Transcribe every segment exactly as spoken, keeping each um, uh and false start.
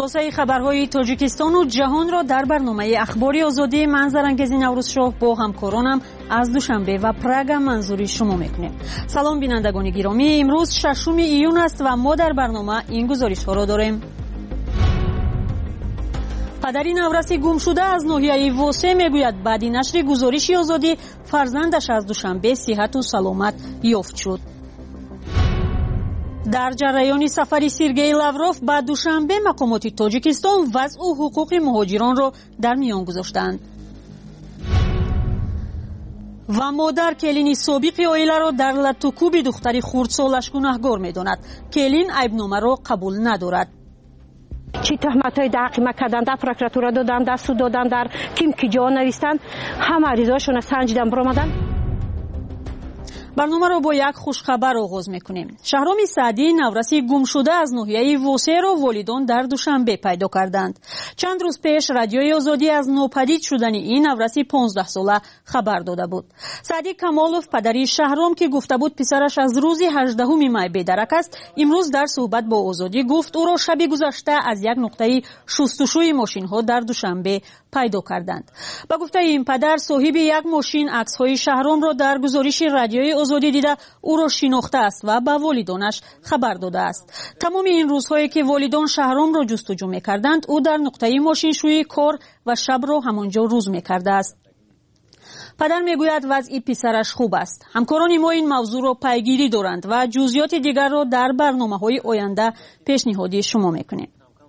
خلاصه خبرهای تاجیکستان و جهان را در برنامه اخباری آزادی منظرانگیز نوروز شاه با همکارانم از دوشنبه و پراگ منظوری شما میکنیم. سلام بینندگان گرامی، امروز ششم ایون است و ما در برنامه این گزارش ها را داریم. پدری نورسی گم شده از ناحیه واسه میگوید بعد نشر گزارش آزادی فرزندش از دوشنبه صحت و سلامت یافت شد. در جریان سفر سرگئی لاوروف به دوشنبه مقامات تاجیکستان وضع و حقوق مهاجران را در میان گذاشتند. و مادر کلین سابق عائله را در لطوکوب دختری خردسالش گناهکار می‌داند. کلین عیبنامه را قبول ندارد. چی تهمت‌های دقیقه کردند، در پروکراتوره دادند، در سود دادند، در کیم کی جا نوشتند، همه عریضه‌شون سنجیدن برآمدن. برنامه را با یک خوشخبر آغاز میکنیم. شهرام سعدی نورسی گم شده از ناحیه واسه را والدان در دوشنبه پیدا کردند. چند روز پیش رادیوی آزادی از ناپدید شدن این نورسی پانزده ساله خبر داده بود. سعدی کمالوف پدری شهرام که گفته بود پسرش از روز هجدهم می بدرک است، امروز در صحبت با آزادی گفت او را شب گذشته از یک نقطه شستشوی ماشین ها در دوشنبه پیدا کردند. با گفته این پدر صاحب یک ماشین عکس های شهرام را در گزارش رادیوی آزادی دیده او را شناخته است و به والدانش خبر داده است. تمام این روزهایی که والدان شهرام را جستجو می‌کردند او در نقطه ماشین شوی کار و شب را همانجا روز می‌کرده است. پدر میگوید وضع پسرش خوب است. همکاران ما این موضوع را پیگیری دارند و جزئیات دیگر را در برنامه‌های آینده پیشنهادی شما می‌کنیم.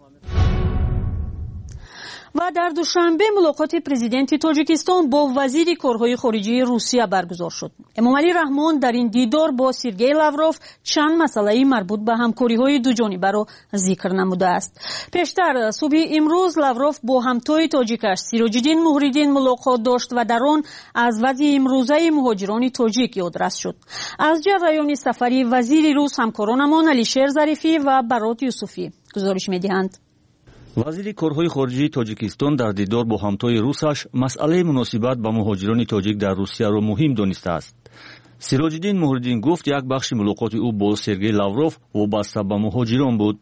و در دوشنبه ملاقات پرزیدنت تاجیکستان با وزیر کارهای خارجه روسیه برگزار شد. امامعلی رحمان در این دیدار با سرگئی لاوروف چند مسئله مربوط به همکاری‌های دو جانبه را ذکر نموده است. پیشتر صبح امروز لاوروف با همتای تاجیکش سیراج‌الدین مهریدین ملاقات داشت و در آن از وضع امروزه مهاجران تاجیک یادرس شد. از جریان سفری وزیر روس همکارانمان علیشیر ظریفی و برات یوسفی گزارش می‌دهند. وزیر کارهای خارجه تاجیکستان در دیدار با همتای روسش مسئله مناسبت با مهاجران تاجیک در روسیه را مهم دانسته است. سیراج‌الدین مهریدین گفت یک بخش ملاقات او با سرگئی لاوروف وابسته به مهاجران بود.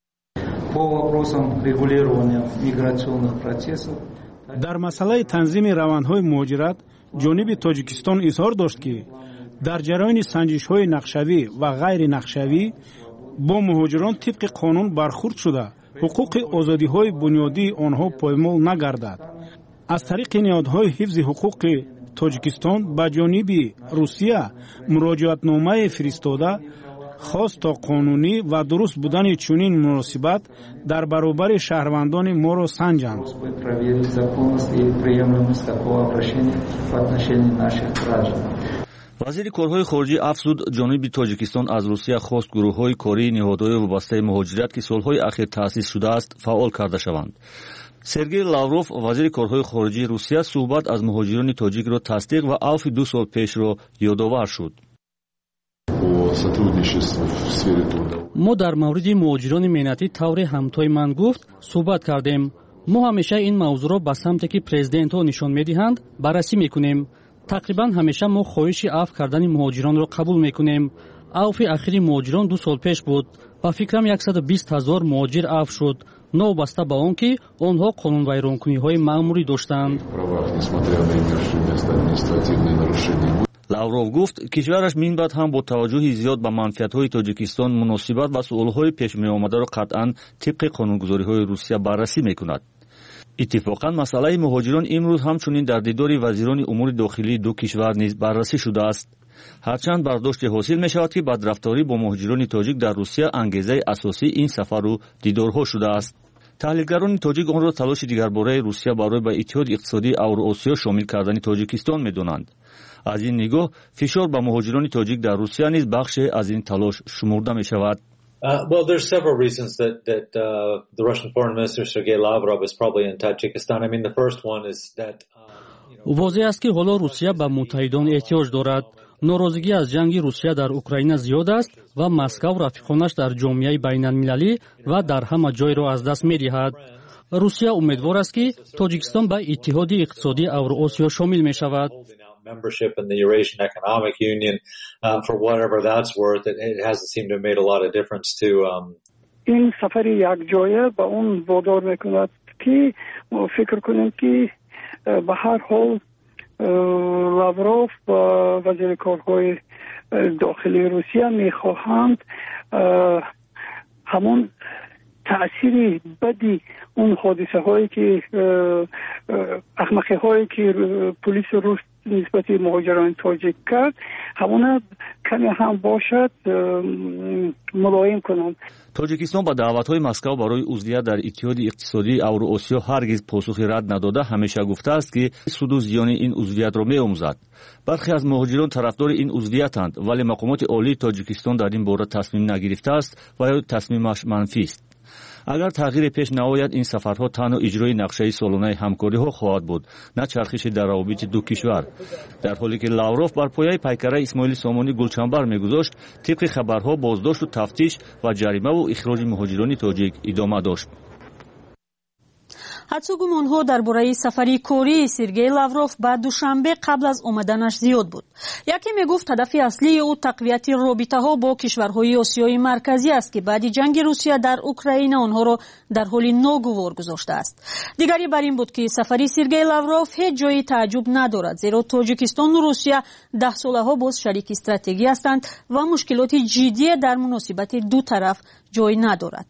در مسئله تنظیم روندهای مهاجرت جانب تاجیکستان اظهار داشت که در جریان سنجش‌های نقشوی و غیر نقشوی با مهاجران طبق قانون برخورد شده حقوق آزادی‌های بنیادی آنها پایمال نگردد. از طریق نهادهای حفظ حقوق تاجیکستان به جانب روسیه مراجعتنامه فرستاده خواست تا قانونی و درست بودن چنین مناسبت در برابر شهروندان ما را سنجند. وزیر کارهای خارجه افزود جانب تاجیکستان از روسیه خواست گروه‌های کاری نهادهای وابسته مهاجرت که سالهای اخیر تأسیس شده است فعال کرده شوند. سرگئی لاوروف وزیر کارهای خارجه روسیه صحبت از مهاجران تاجیک را تصدیق و عفو دو سال پیش را یادآور شد. ما در مورد مهاجران مهنتی طور همتای من گفت صحبت کردیم. ما همیشه این موضوع را به سمتی که پرزیدنت ها نشان می‌دهند بررسی می‌کنیم. تقریبا همیشه ما خواهش عفو کردن مهاجران را قبول میکنیم. عفو اخیری مهاجران دو سال پیش بود و فکرم صد و بیست هزار مهاجر عفو شد، نوبسته به آن که آنها قانون ویرانکنی های مأموری داشتند. لاوروف گفت کشورش من بعد هم با توجه زیاد به منفعت های تاجیکستان مناسبت و سؤال های پیش می آمده را قطعا طبق قانونگذاری های روسیه بررسی میکند. اتفاقا مسئله مهاجران امروز همچنین در دیدار وزیران امور داخلی دو کشور نیز بررسی شده است. هرچند برداشت حاصل می شود که بدرفتاری با مهاجران تاجیک در روسیه انگیزه اساسی این سفر و دیدارها شده است. تحلیلگران تاجیک آن را تلاش دیگرباره روسیه برای به اتحاد اقتصادی اوراسیا شامل کردن تاجیکستان می دانند. از این نگاه فشار به مهاجران تاجیک در روسیه نیز بخشی از این تلاش شمرده می شود. Uh, well, there's several reasons that that uh, the Russian Foreign Minister Sergei Lavrov is probably in Tajikistan. I mean, the first one is that uh, واضح است که حالا روسیه به متحدان احتیاج دارد. ناراضگی از جنگ روسیه در اوکراین زیاد است و مسکو رفیقانش در جامعه بین‌المللی و در همه جای را از دست می‌دهد. روسیه امیدوار است که تاجیکستان به اتحاد اقتصادی اوراسیا شامل می‌شود. membership in the Eurasian Economic Union, uh, for whatever that's worth, it, it hasn't seemed to have made a lot of difference to um, این سفر یک جایه به اون وادار میکند که فکر کنیم که به هر حال لاوروف و وزیر کارهای داخلی روسیه میخواهند همون تأثیر بدی اون حادثه هایی که احمقی هایی که پلیس روس نسبت مهاجران تاجیک کرد همون کمی هم باشد ملایم کنند. توجیکستان با دعوت‌های مسکو برای عضویت در اتحاد اقتصادی اوراسیا هرگز پاسخی رد نداده همیشه گفته است که سود و زیان این عضویت را می‌آموزد. برخی از مهاجران طرفدار این عضویتند ولی مقامات عالی تاجیکستان در این باره تصمیم نگرفته است و یا تصمیمش منفی است. اگر تغییر پیش نیاید این سفرها تنها اجرای نقشه سالانه همکاری ها خواهد بود نه چرخش در روابط دو کشور، در حالی که لاوروف بر پایه پیکره اسماعیل سامانی گلچنبر میگذاشت طبق خبرها بازداشت و تفتیش و جریمه و اخراج مهاجران تاجیک ادامه داشت. حدس و گمان‌ها درباره سفری کوری سرگئی لاوروف به دوشنبه قبل از آمدنش زیاد بود. یکی میگفت هدف اصلی او تقویت رابطه‌ها با کشورهای آسیای مرکزی است که بعد جنگ روسیه در اوکراین آنها را در حال ناگوار گذاشته است. دیگری بر این بود که سفری سرگئی لاوروف هیچ جای تعجب ندارد، زیرا تاجیکستان و روسیه ده ساله‌ها باز شریک استراتژی هستند و مشکلات جدی در مناسبت دو طرف جای ندارد.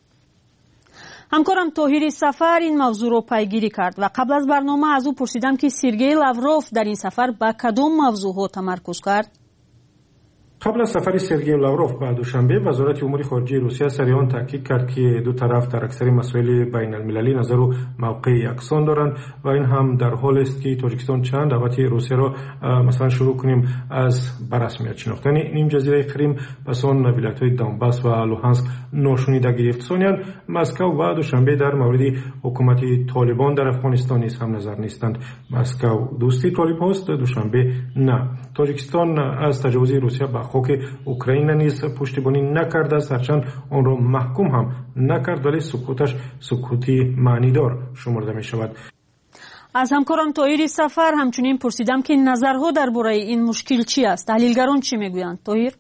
همکارم طاهر سفر این موضوع رو پیگیری کرد و قبل از برنامه از او پرسیدم که سرگئی لاوروف در این سفر به کدام موضوعها تمرکز کرد. قبل از سفر سرگئی لاوروف به دوشنبه وزارت امور خارجه روسیه سریعان تاکید کرد که دو طرف در اکثر مسائل بین المللی نظر و موقع یکسان دارند و این هم در حال است که تاجیکستان چند دعوت روسیه را مثلا شروع کنیم از برسمیت شناختن نیم جزیره کریم پس آن ولایت‌های دونباس و لوهانسک ناشونیده گرفت. ثانیاً مسکو و دوشنبه در مورد حکومت طالبان در افغانستان نیز هم نظر نیستند. مسکو دوستی طالب است، دوشنبه نه. تاجیکستان از تجاوز روسیه به خاک اوکراین نیز پشتیبانی نکرده است، هرچند آن را محکوم هم نکرد ولی سکوتش سکوتی معنیدار شمرده می شود. از همکارم طاهر سفر همچنین پرسیدم که نظرها درباره این مشکل چی است؟ تحلیلگران چی میگویند؟ طاهر؟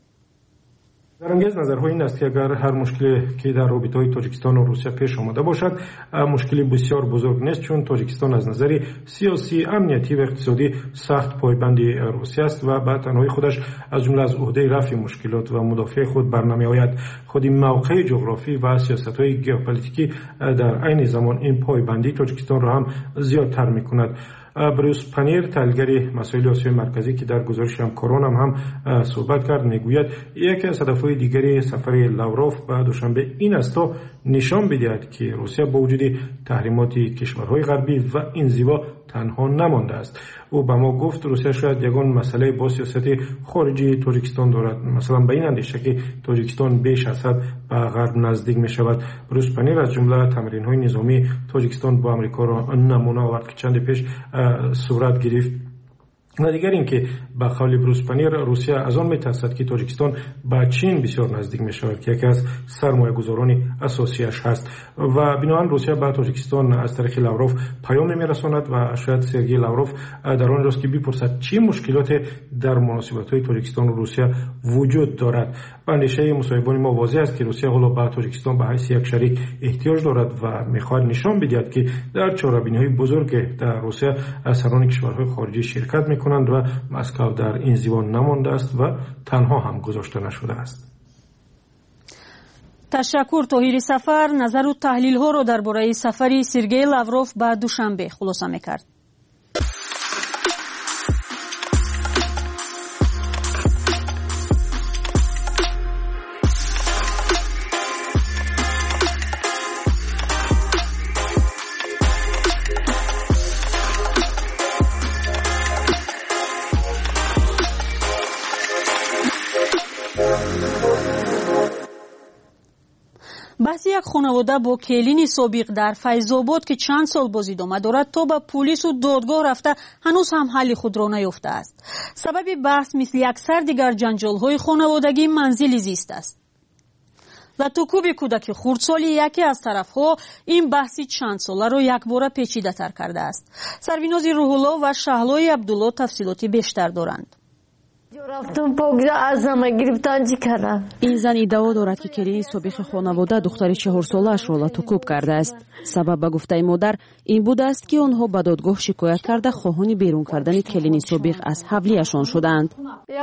در انگیز نظرها این است که اگر هر مشکلی که در رابطه‌های تاجیکستان و روسیه پیش آمده باشد مشکلی بسیار بزرگ نیست، چون تاجیکستان از نظر سیاسی، امنیتی و اقتصادی سخت پایبند روسیه است و به تنهایی خودش از جمله از عهده رفع مشکلات و مدافع خود برنمی آید. خود موقع جغرافی و سیاست‌های ژئوپلیتیکی در عین زمان این پایبندی تاجیکستان را هم زیادتر می‌کند. بروس پنیر تحلیلگر مسائل آسیای مرکزی که در گزارش همکاران هم, هم صحبت کرد میگوید یکی از هدفهای دیگری سفر لاوروف به دوشنبه این است تا نشان بدهد که روسیه با وجود تحریمات کشورهای غربی و انزوا تنها نمانده است. او به ما گفت روسیه شاید یگان مسئله با سیاست خارجی تاجیکستان دارد، مثلا به این اندیشه که تاجیکستان بیش از حد به غرب نزدیک می شود. بروس پنیر از جمله تمرین‌های نظامی تاجیکستان با آمریکا را نمونه آورد که چند پیش صورت گرفت. و دیگر این که به قول بروس پنیر روسیه از آن میترسد که تاجیکستان به چین بسیار نزدیک می شود که یکی از سرمایه گذاران اساسیش هست و بنابراین روسیه به تاجیکستان از طریق لاوروف پیام می رساند و شاید سرگئی لاوروف در آن روز که بپرسد چه مشکلات در مناسبات های تاجیکستان و روسیه وجود دارد. و اندیشه مصاحبان ما واضح است که روسیه حالا به تاجیکستان به حیث یک شریک احتیاج دارد و میخواهد نشان بدهد که در چاره‌بینی‌های بزرگ در روسیه سران کشورهای خارجی شرکت میکنند و مسکو در انزوا نمانده است و تنها هم گذاشته نشده است. تشکر طاهر سفر. نظر و تحلیل ها را درباره سفری سرگئی لاوروف به دوشنبه خلاصه میکرد. بحث یک خانواده با کلین سابق در فیض‌آباد که چند سال بازدید دارد تا به پلیس و دادگاه رفته هنوز هم حل خود را نیافته است. سبب بحث مثل اکثر دیگر جنجال‌های خانوادگی منزل زیست است. و توکوب کودک خردسالی یکی از طرف‌ها این بحثی چند ساله را یک باره پیچیده‌تر کرده است. سربیناز روح الله و شهلای عبدالله تفصیلاتی بیشتر دارند. این زن ادعا دارد که کلین سابق خانواده دختر چهار ساله‌اش را لطوکوب کرده است. سبب به گفته مادر این بوده است که آنها به دادگاه شکایت کرده خواهان بیرون کردن کلین سابق از حولیشان شدند.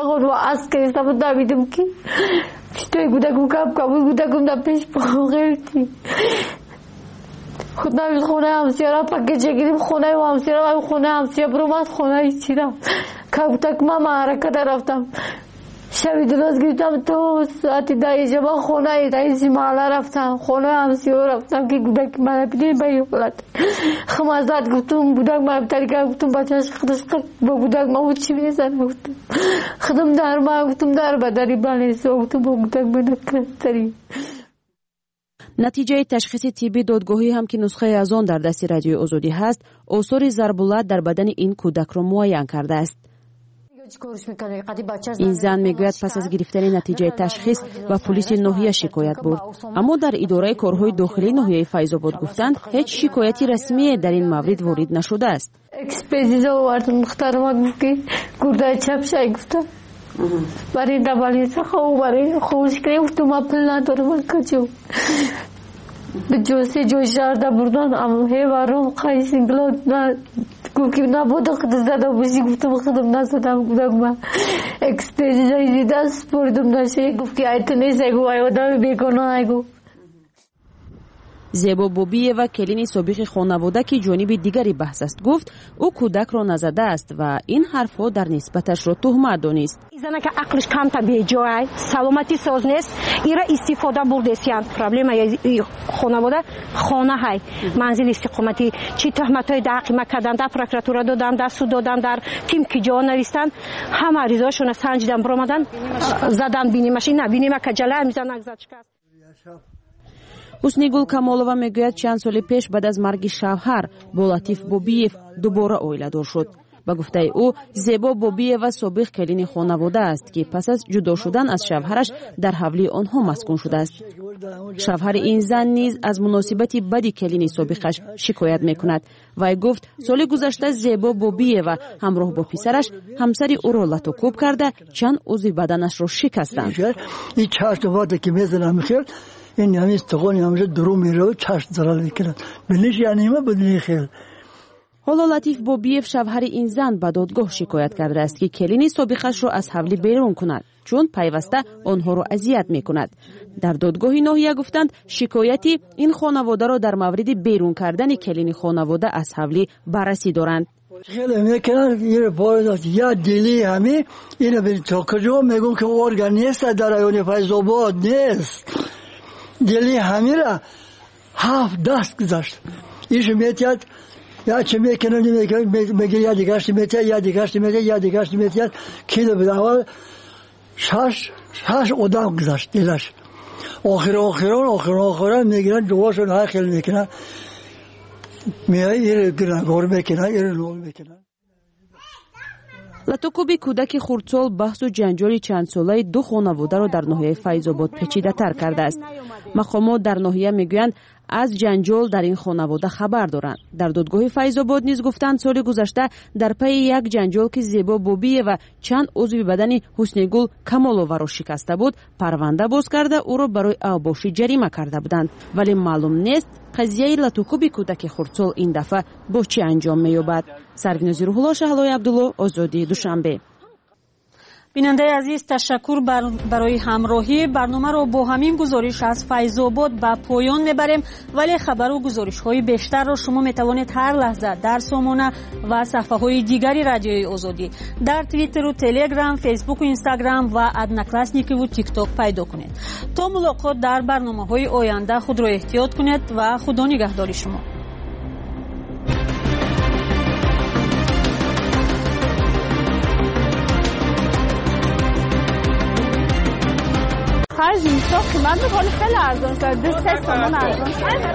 خود نمیز خونه همسیارا پاکه چگیریم خونه و همسیارا و خونه همسیار برومد خونه چیرم که تک من حرکت رفتم شبی درست گفتم تو ساعتی دایی جبا خونه رئیسی محله رفتم خونه همسیار رفتم که گودک من بیدیم بایی خلط خمازداد گفتم بودک من بطری که گفتم بچهش خودش با گودک من بود چی میزن گفتم خودم در من گفتم در بداری بانیسو گفتم با گودک من کستری. نتیجه تشخیص طبی دادگاهی هم که نسخه از آن در دست رادیوی آزادی هست، آثار ضربالات در بدن این کودک را معاین کرده است. این زن میگوید پس از گرفتن نتیجه تشخیص و پلیس ناحیه شکایت برد، اما در اداره کارهای داخلی ناحیه فیض آباد گفتند هیچ شکایتی رسمی در این مورد وارد نشده است. اکسپرتیزا آورد محترمات که گرده چپ شای گفتم برای دبالیسا خواه برای خوش کنیم گفتم اپل ندارم کجو به جوسی جو شارده بردن اما هیوارم خواهی سنگلو گوکی نبوده خود زده باشی گفتم خودم نزدم گفتم من اکسپرتیزا دیده سپردم نشه گفت که ایت نیست اگو آیوده بیگانه اگو. زیبا بوبییوا کلین سابق خانواده که جانب دیگری بحث است گفت او کودک را نزده است و این حرفها در نسبتش را تهمت دانست. زنه که عقلش کم تا به جای سلامتی ساز نیست ایرا استفاده برده‌اند. پرابلم ای خانواده خانه های منزل استقامتی چی تهمت‌های دقیق کردن در پروکراتورا دادن در سود دادن در تیم که جا نوشتن همه ریزاشون سنجیدن برآمدن زدن بینیمش نه بینیم که جلای میزنن زدش کرد. حسنیگул камолова мегӯяд чанд соли пеш баъд аз марги шавҳар бо латиф бобиев дубора оиладор шуд. ба гуфтаи ӯ зебо бобиева собиқ келини хонавода аст ки пас аз ҷудо шудан аз шавҳараш дар ҳавлии онҳо маскун шудааст. шавҳари ин зан низ аз муносибати бади келини собиқаш шикоят мекунад. вай гуфт соли гузашта зебо бобиева ҳамроҳ бо писараш ҳамсари ӯро латокӯб карда чанд узви баданашро шикастанд. این یعنی استقانی همشه درو میره و چشم زرال میکنند بلیش یعنی ما بدونی خیل. حالا لطیف بوبیف شوهر این زن به دادگاه شکایت کرده است که کلین سابقش را از حولی بیرون کند چون پیوسته آنها را اذیت میکند. در دادگاه ناحیه گفتند شکایتی این خانواده را در مورد بیرون کردن کلین خانواده از حولی بررسی دارند. خیلی میکنن یه باید یا دلی همی اینو به تا کجا میگم که ارگانیست در ایون فیض آباد نیست. دلی همه را هفت دست گذاشت. ایش میتیاد یا چه میکنه نمیکنه میگه یا دیگرش میتیاد یا دیگرش میتیاد یا دیگرش میتیاد کیلو بداول شش شش آدم گذاشت دلش. آخر آخران آخر آخران میگیرن دواشون های خیلی میکنن میای ایره گرنگار میکنن ایره نول میکنن. لطوکوبی کودک خردسال بحث و جنجال چند ساله دو خانواده را در ناحیه فیض آباد پیچیده تر کرده است. مقامات در ناحیه میگویند از جنجال در این خانواده خبر دارند. در دادگاه فیض آباد نیز گفتند سال گذشته در پی یک جنجال که زیبا بوبیه و چند عضو بدن حسنیگول کمالووا را شکسته بود پرونده باز کرده او را برای اوباشی جریمه کرده بودند، ولی معلوم نیست قضیه لطوکوبی کودک خردسال این دفعه با چه انجام می‌یابد. سرویناز روح‌الله، شهلای عبدالله، آزادی دوشنبه. بیننده عزیز تشکر بر برای همراهی. برنامه را با همین گزارش از فیض آباد به پایان میبریم، ولی خبر و گزارش های بیشتر را شما میتوانید هر لحظه در سامانه و صفحه های دیگری رادیوی آزادی در توییتر و تلگرام، فیسبوک و اینستاگرام و ادناکلاسنیکی و تیک تاک پیدا کنید. تا ملاقات در برنامه های آینده خود را احتیاط کنید و خدا نگهدار شما. خرج میشه قیمت بکنی خیلی ارزان شد. دو سه تومن ارزان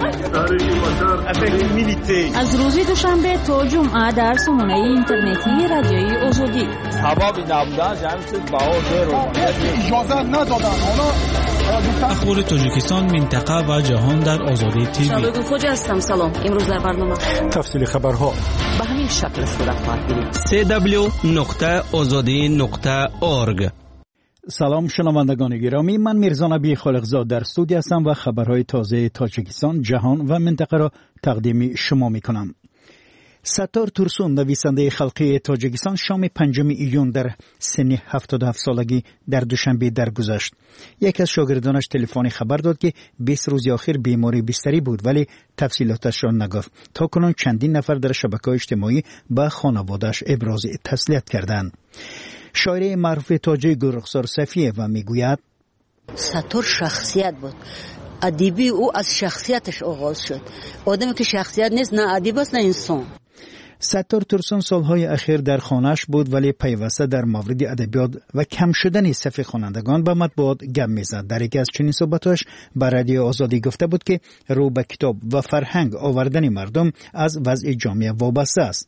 شد. از روز دوشنبه تا جمعه در سامانه اینترنتی رادیوی آزادی. سبب نبودن جمعیت باور رو اجازه ندادن. حالا اخبار تاجیکستان، منطقه و جهان در آزادی تیوی. شادو خوج هستم. سلام. امروز در برنامه تفصیل خبرها به همین شکل صورت خواهد گرفت. سی دبلیو نقطه آزادی نقطه اورگ. سلام شنوندگان گرامی، من میرزا نبی خالقزاد در استودیو هستم و خبرهای تازه تاجیکستان، جهان و منطقه را تقدیم شما میکنم. ستار تورسون، نویسنده خلقی تاجیکستان، شام پنجم ایون در سن هفتاد و هفت سالگی در دوشنبه درگذشت. یکی از شاگردانش تلفنی خبر داد که بیست روز آخر بیماری بستری بود، ولی تفصیلاتش را نگفت. تا کنون چندین نفر در شبکه‌های اجتماعی با خانواده‌اش ابراز تسلیت کردند. شاعر معروف تاجیک رخسار صفیه و میگوید ستار شخصیت بود. ادیبی او از شخصیتش آغاز شد. آدمی که شخصیت نیست نه ادیب است نه انسان. ستار تورسون سالهای اخیر در خانه‌اش بود، ولی پیوسته در مورد ادبیات و کم شدن صف خوانندگان به مطبوعات گپ می‌زد. در یکی از چنین صحبت‌هاش به رادیو آزادی گفته بود که رو به کتاب و فرهنگ آوردن مردم از وضع جامعه وابسته است.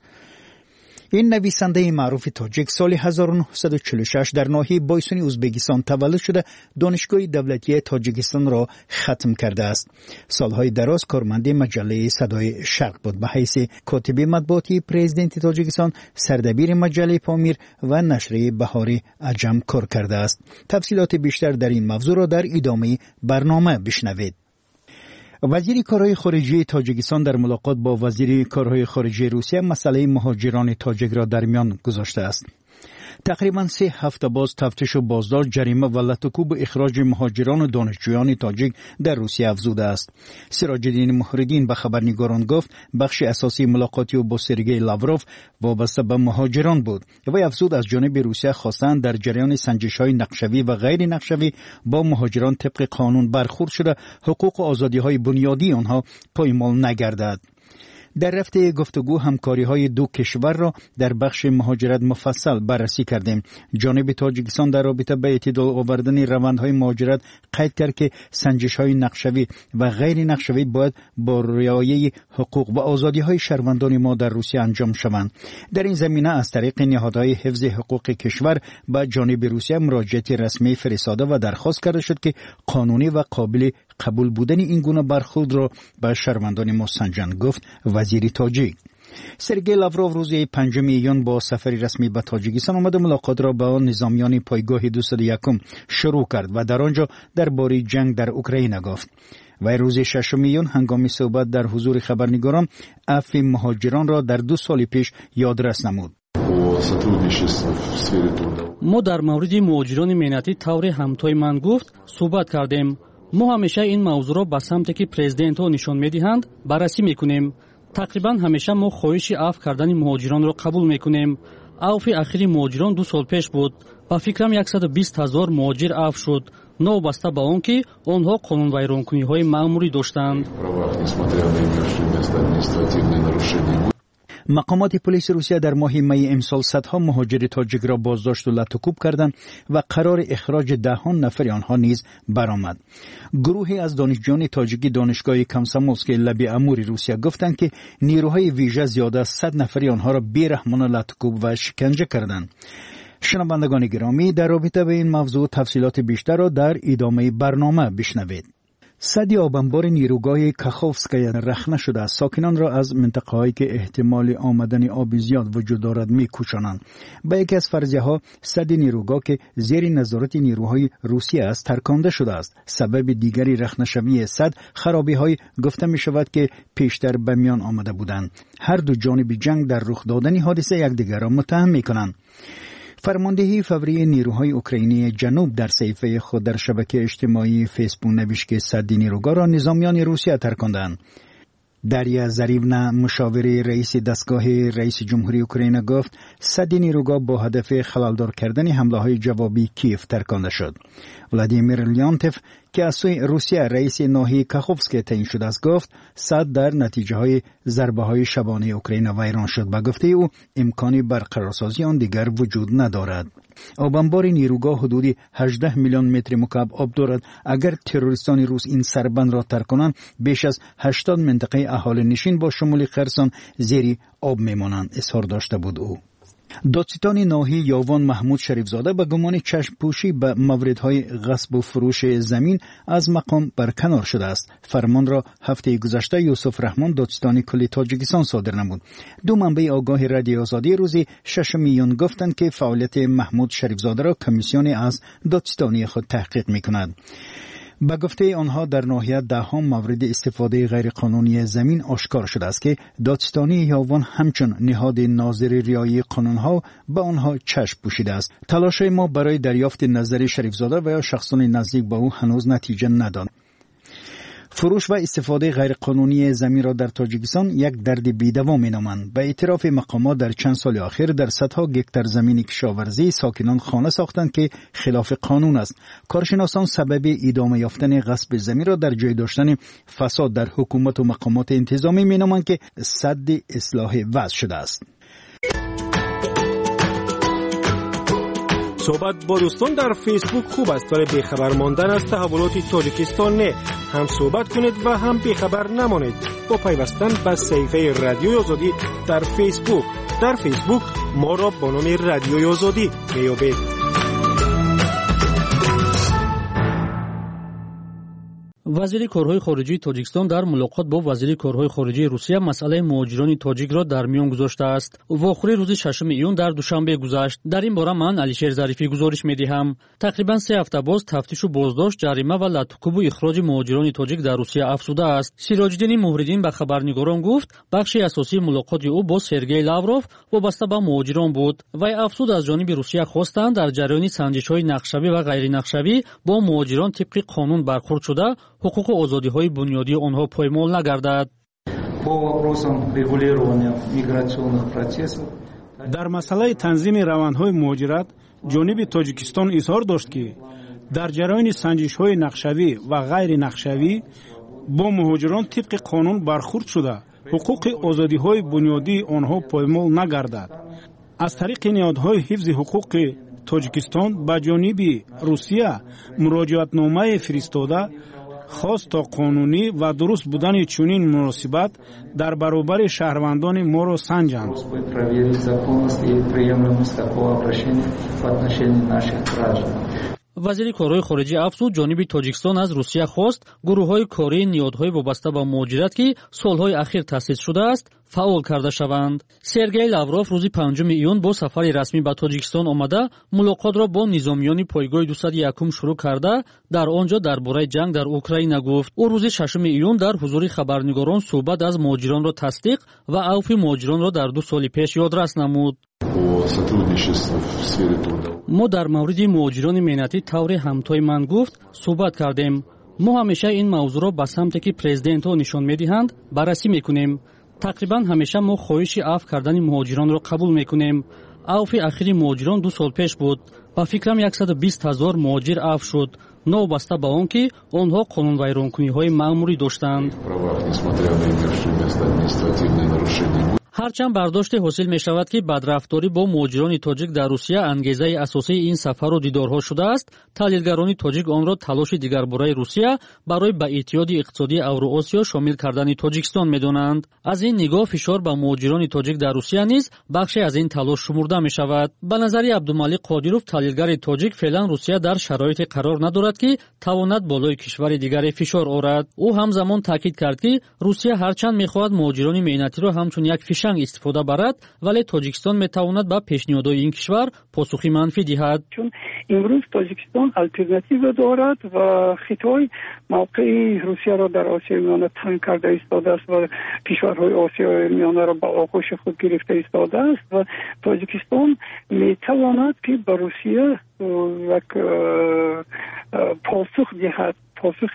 این نویسنده معروف تاجیک سال هزار و نهصد و چهل و شش در ناحیه بایسونی ازبکستان تولد شده، دانشگاه دولتی تاجیکستان را ختم کرده است. سالهای دراز کارمند مجله صدای شرق بود. به حیث کاتب مطبوعاتی پرزیدنت تاجیکستان، سردبیر مجله پامیر و نشریه بهاری عجم کار کرده است. تفصیلات بیشتر در این موضوع را در ادامه برنامه بشنوید. وزیر کارهای خارجه تاجیکستان در ملاقات با وزیر کارهای خارجه روسیه مسئله مهاجران تاجیک را در میان گذاشته است. تقریبا سه هفته باز تفتیش و بازداشت، جریمه و لطوکوب اخراج مهاجران و دانشجویان تاجیک در روسیه افزوده است. سراج الدین محردین به خبرنگاران گفت بخش اساسی ملاقاتی او با سرگئی لاوروف وابسته به مهاجران بود. و افزود از جانب روسیه خواستند در جریان سنجش‌های نقشوی و غیر نقشوی با مهاجران طبق قانون برخورد شده حقوق و آزادی‌های بنیادی آنها پایمال نگردد. در رفته گفتگو همکاری‌های دو کشور را در بخش مهاجرت مفصل بررسی کردیم. جانب تاجیکستان در رابطه با اعتدال آوردن روندهای مهاجرت قید کرد که سنجش‌های نقشوی و غیر نقشوی باید با رعایت حقوق و آزادی‌های شهروندان ما در روسیه انجام شوند. در این زمینه از طریق نهادهای حفظ حقوق کشور به جانب روسیه مراجعت رسمی فرستاده و درخواست کرده شد که قانونی و قابل قبول بودن این گونه برخورد را به شهروندان ما سنجند، گفت وزیر تاجیک. سرگئی لاوروف روز پنجم ایون با سفری رسمی به تاجیکستان آمد و ملاقات را با نظامیان پایگاه دویست و یکم شروع کرد و در آنجا درباره جنگ در اوکراین گفت. و روز ششم ایون هنگام صحبت در حضور خبرنگاران عفو مهاجران را در دو سال پیش یادرس نمود. ما در مورد مهاجران مهنتی طور همتای من گفت صحبت کردیم. ما همیشه این موضوع را به سمتی که پرزیدنت ها نشان میدهند بررسی میکنیم. تقریبا همیشه ما خواهش عفو کردن مهاجران را قبول میکنیم. عفو اخیری مهاجران دو سال پیش بود. با فکرم صد و بیست هزار مهاجر عفو شد، نوبسته به آن که آنها قانون ویرانکنی های مأموری داشتند. مقامات پلیس روسیه در ماه می امسال صدها مهاجر تاجیک را بازداشت و لطوکوب کردند و قرار اخراج دهان نفر آنها نیز برآمد. گروهی از دانشجویان تاجیکی دانشگاه کامسامولسک لب اموری روسیه گفتند که نیروهای ویژه زیاده از صد نفر آنها را بیرحمانه لطوکوب و شکنجه کردند. شنوندگان گرامی، در رابطه با این موضوع تفصیلات بیشتر را در ادامه برنامه بشنوید. سد آبانبار نیروگاه کاخوفسکای رخنه شده است. ساکنان را از منطقه‌هایی که احتمال آمدن آب زیاد وجود دارد می‌کوشانند. با یکی از فرضیه‌ها سد نیروگاه که زیر نظارت نیروهای روسیه است ترکانده شده است. سبب دیگری رخنه شوی سد خرابی‌های گفته می‌شود که پیشتر به میان آمده بودند. هر دو جانب جنگ در رخ دادن حادثه یکدیگر را متهم می‌کنند. فرماندهی فوری نیروهای اوکراینی جنوب در صفحه خود در شبکه اجتماعی فیسبوک نوشت که سد نیروگاه را نظامیان روسیه ترکاندند. دریا زریونا، مشاور رئیس دستگاه رئیس جمهوری اوکراین گفت سد نیروگاه با هدف خلالدار کردن حمله های جوابی کیف ترکانده شد. ولادیمیر لیانتف که از سوی روسیه رئیس ناحیه کاخوفسک تعیین شده است گفت سد در نتیجه های ضربه های شبانه اوکراین ویران شد. با گفته او امکان برقرارسازی آن دیگر وجود ندارد. آبانبار نیروگاه حدود هجده میلیون متر مکعب آب دارد. اگر تروریستان روس این سربند را ترک کنند بیش از هشتاد منطقه اهالی نشین با شمول خرسان زیر آب میمانند، اظهار داشته بود او. دادستان ناحیه یاوان محمود شریفزاده به گمان چشم پوشی به موردهای غصب و فروش زمین از مقام برکنار شده است. فرمان را هفته گذشته یوسف رحمان دادستان کلی تاجیکستان صادر نمود. دو منبع آگاه رادیو آزادی روزی ششم میون گفتند که فعالیت محمود شریفزاده را کمیسیون از دادستانی خود تحقیق می‌کند. به گفته آنها در ناحیه دهها مورد استفاده غیرقانونی زمین آشکار شده است که دادستانی یاوان همچون نهاد ناظر ریایی قانونها به آنها چشم پوشیده است. تلاش ما برای دریافت نظر شریفزاده و یا شخصان نزدیک به او هنوز نتیجه نداد. فروش و استفاده غیرقانونی زمین را در تاجیکستان یک درد بی‌دوا می‌نامند. به اعتراف مقامات در چند سال اخیر در صدها گکتار زمین کشاورزی ساکنان خانه ساختند که خلاف قانون است. کارشناسان سبب ادامه یافتن غصب زمین را در جای داشتن فساد در حکومت و مقامات انتظامی می‌نامند که سد اصلاح وضع شده است. صحبت با دوستان در فیسبوک خوب است، ولی بیخبر ماندن از تحولات تاجیکستان نه. هم صحبت کنید و هم بیخبر نمانید با پیوستن به صفحه رادیوی آزادی در فیسبوک. در فیسبوک ما را با نام رادیوی آزادی میابید. وزیر کارهای خارجی تاجیکستان در ملاقات با وزیر کارهای خارجی روسیه مسئله مهاجران تاجیک را در میان گذاشته است. واخوری روز ششم ایون در دوشنبه گذشت. در این باره من علیشیر ظریفی گزارش می‌دهم. تقریبا سه هفته باز تفتیش و بازداشت، جریمه و لطوکوب و اخراج مهاجران تاجیک در روسیه افزوده است. سیراج‌الدین موحدین به خبرنگاران گفت بخشی اساسی ملاقات او با سرگئی لاوروف وابسته به مهاجران بود. وی افزود از جانب روسیه خواستند در جریان سنجش‌های نقشه‌ای و غیر نقشه‌ای با مهاجران طبق قانون برخورد شده حقوق و آزادی‌های بنیادی آنها پایمال نگردد. در مسئله تنظیم روندهای مهاجرت جانب تاجیکستان اظهار داشت که در جریان سنجش‌های نقشه‌ای و غیر نقشه‌ای با مهاجران طبق قانون برخورد شده حقوق آزادی‌های بنیادی آنها پایمال نگردد. از طریق نهادهای حفظ حقوق تاجیکستان به جانب روسیه مراجعتنامه فرستاده خواست تا قانونی و درست بودن چنین مناسبت در برابر شهروندان ما را سنجند. وزیر کارهای خارجی افزود جانب تاجیکستان از روسیه خواست گروه‌های کاری نهادهای وابسته به مهاجرت که سالهای اخیر تأسیس شده است فعال کرده شوند. سرگئی لاوروف روز پنجم ایون با سفر رسمی به تاجیکستان آمده ملاقات را با نظامیان پایگاه دویست و یک شروع کرده در آنجا درباره جنگ در اوکراین گفت. او روز ششم ایون در حضور خبرنگاران صحبت از مهاجران را تصدیق و عفو مهاجران را در دو سال پیش یادرس نمود. ما در مورد مهاجران مهنتی طور همتای من گفت صحبت کردیم. ما همیشه این موضوع را به سمتی که پرزیدنت ها نشان میدهند بررسی میکنیم. تقریبا همیشه ما خواهش عفو کردن مهاجران را قبول میکنیم. عفو اخیری مهاجران دو سال پیش بود. با فکرم صد و بیست هزار مهاجر عفو شد، نوبسته به آن که آنها قانون ویرانکنی های معمولی داشتند. هرچند برداشت حاصل می شود که بدرفتاری با مهاجران تاجیک در روسیه انگیزه اساسی این سفر و دیدارها شده است، تحلیلگران تاجیک آن را تلاش دیگر برای روسیه برای به اتحاد اقتصادی اوراسیا شامل کردن تاجیکستان می دانند. از این نگاه فشار به مهاجران تاجیک در روسیه نیز بخشی از این تلاش شمرده می شود. به نظر عبدالمالک قادیروف تحلیلگر تاجیک فعلا روسیه در شرایط قرار ندارد که تواند بالای کشور دیگر فشار آورد. او همزمان تاکید کرد که روسیه هرچند می خواهد مهاجران مهنتی را همچون یک فشنگ استفاده برد، ولی تاجیکستان می تواند به پیشنهادهای این کشور پاسخی منفی دهد. چون امروز تاجیکستان الटरनेटिव دارد و خطای موقع روسیه را در آسیای میانه تنگ کرده ایستاده است و کشورهای آسیای میانه را به آغوش خود گرفته ایستاده است و تاجیکستان می تواند که به روسیه یک پاسخ دهد، پاسخ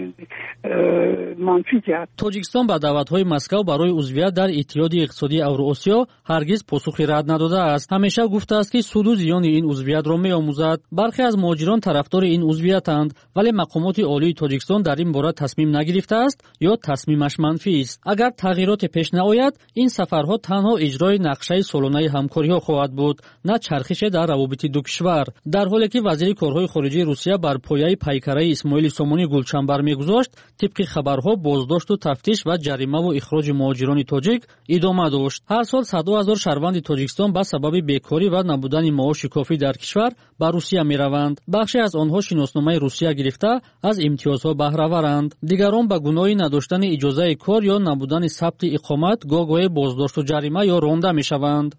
منفی دهد. تاجیکستان با دعوت‌های مسکو برای عضویت در اتحاد اقتصادی اوراسیا هرگز پاسخی رد نداده است. همیشه گفته است که سود و زیان این عضویت را می‌آموزد. برخی از مهاجران طرفدار این عضویت‌اند، ولی مقامات عالی تاجیکستان در این باره تصمیم نگرفته است یا تصمیمش منفی است. اگر تغییرات پیش نیاید، این سفرها تنها اجرای نقشه سالانه همکاری‌ها خواهد بود، نه چرخش در روابط دو کشور. در حالی که وزیر کارهای خارجی روسیه بر پایه پیکره اسماعیل سامانی байони Гулчанбар мегузошт, тибқи хабарҳо боздошту тафтиш ва ҷаримаву ихроҷи муҳоҷирони тоҷик идома дошт. ҳар сол саду ҳазор шаҳрванди Тоҷикистон ба сабаби бекорӣ ва набудани маоши кофӣ дар кишвар ба Русия мераванд. бахше аз онҳо шиносномаи Русия гирифта аз имтиёзҳо баҳраваранд. дигарон ба гуноҳи надоштани иҷозаи кор ё набудани сабти иқомат гоҳ-гоҳе боздошту ҷарима ё ронда мешаванд.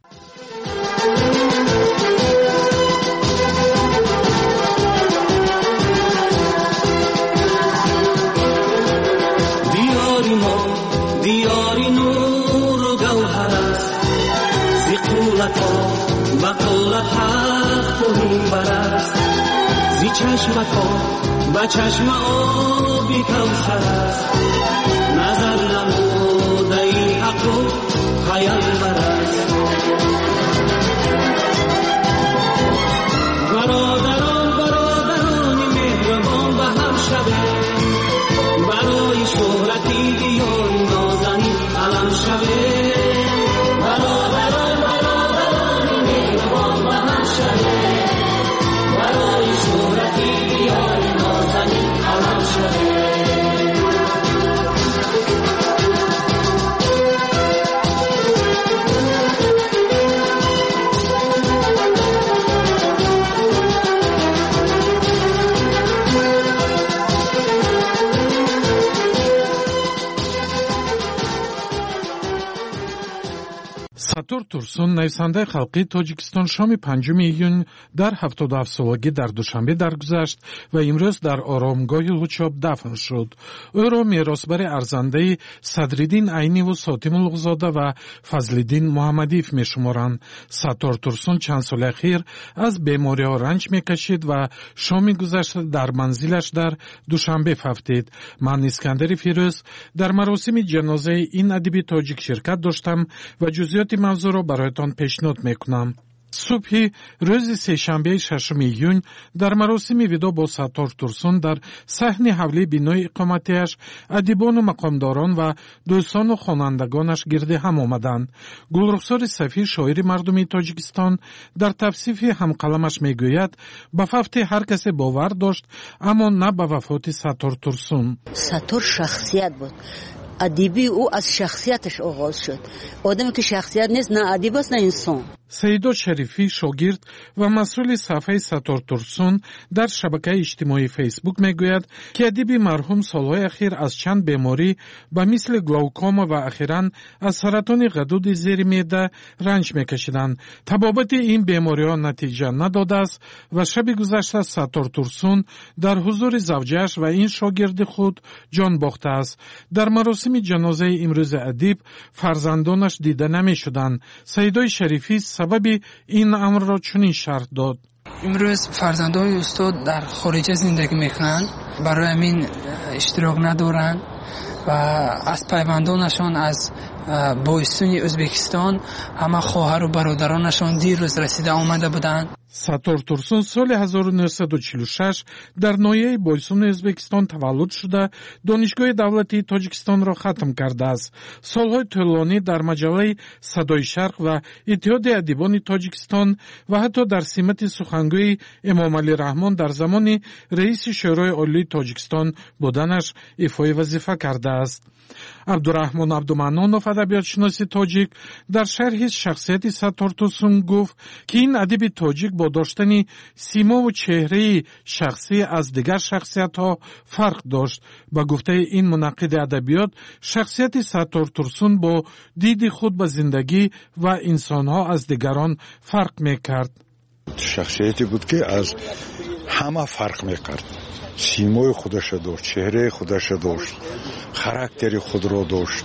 دیاری نور و گوهر است زی قولت ها و قولت حق منبر است زی چشمت ها و چشم آبی کوثر است نظر نموده این حق و پیامبر است برادران برادران مهربان به هم شبه برای شهرتی دیار نازنین علم شوه برادران برادران مهربان به هم شوه برای شهرتی دیار نازنین علم شوه Сатур Турсун, нависандаи халқии Тоҷикистон, шоми панҷуми июн дар ҳафтоду ҳафт солагӣ дар душанбе даргузашт ва имрӯз дар оромгоҳи Лучоб дафн шуд. ӯро меросбари арзандаи Садриддин Айниву Сотимуллузода ва Фазлиддин Муҳаммадиев мешуморанд. Сатур Турсун чанд соли ахир аз бемориҳо ранҷ мекашид ва шоми гузашта дар манзилаш дар Душанбе фафтид. Ман Искандари Фирӯз дар маросими ҷанозаи ин адиби тоҷик ширкат доштам ва ҷузъиёти мавзӯъро бароятон пешниҳод мекунам. субҳи рӯзи сешанбеи шашуми июн дар маросими видо бо Сатур Турсун дар саҳни ҳавлии бинои иқоматиаш адибону мақомдорон ва дӯстону хонандагонаш гирди ҳам омаданд. Гулрухсори Сафӣ, шоири мардуми Тоҷикистон, дар тавсифи ҳамқаламаш мегӯяд, ба фафти ҳар касе бовар дошт, аммо на ба вафоти Сатур Турсун. Сатур шахсият буд. адиби ӯ аз шахсияташ оғоз шуд. одаме ки шахсият нест, на адиб аст, на инсон. Саидо Шарифӣ, шогирд ва масъули сафҳаи Сатур Турсун, дар шабакаи иҷтимоии Фейсбук мегӯяд, ки адиби марҳум солҳои ахир аз чанд беморӣ ба мисли глаукома ва ахиран аз саратони ғадуди зери меъда ранҷ мекашиданд. Табобати ин бемориҳо натиҷа надодааст ва шаби гузашта Сатур Турсун дар ҳузури завҷааш ва ин шогирди худ ҷон бохтааст. Дар маросими ҷанозаи имрӯзи адиб фарзандонаш дида намешуданд. Саидои Шарифӣ сабаби ин амрро чунин шарҳ дод. имрӯз фарзандони устод дар хориҷа зиндагӣ мекунанд, барои ҳамин иштирок надоранд ва аз пайвандонашон аз боистуни Ӯзбекистон ҳама хоҳару бародаронашон диррӯз расида омада буданд. Сатур Турсун соли ҳазору нӯҳсаду чилу шаш дар ноҳияи Бойсуни Ӯзбекистон таваллуд шуда, донишгоҳи давлатии Тоҷикистонро хатм кардааст. Солҳои тӯлонӣ дар маҷаллаи Садои Шарқ ва Иттиҳоди адибони Тоҷикистон ва ҳатто дар симати сухангӯи Эмомалӣ Раҳмон дар замони раиси Шӯрои Олии Тоҷикистон буданаш ифои вазифа кардааст. Абдураҳмон Абдуманнонов, адабиётшиноси тоҷик, дар шарҳи шахсияти Сатур Турсун гуфт, ки ин адиби тоҷик бо доштани симову чеҳраи шахсӣ аз дигар шахсиятҳо фарқ дошт. Ба гуфтаи ин мунаққиди адабиёт, шахсияти Сатур Турсун бо диди худ ба зиндагӣ ва инсонҳо аз дигарон фарқ мекард. шахсияте буд ки аз ҳама фарқ мекард. симои худаша дошт, чеҳраи худаша дошт, характери худро дошт,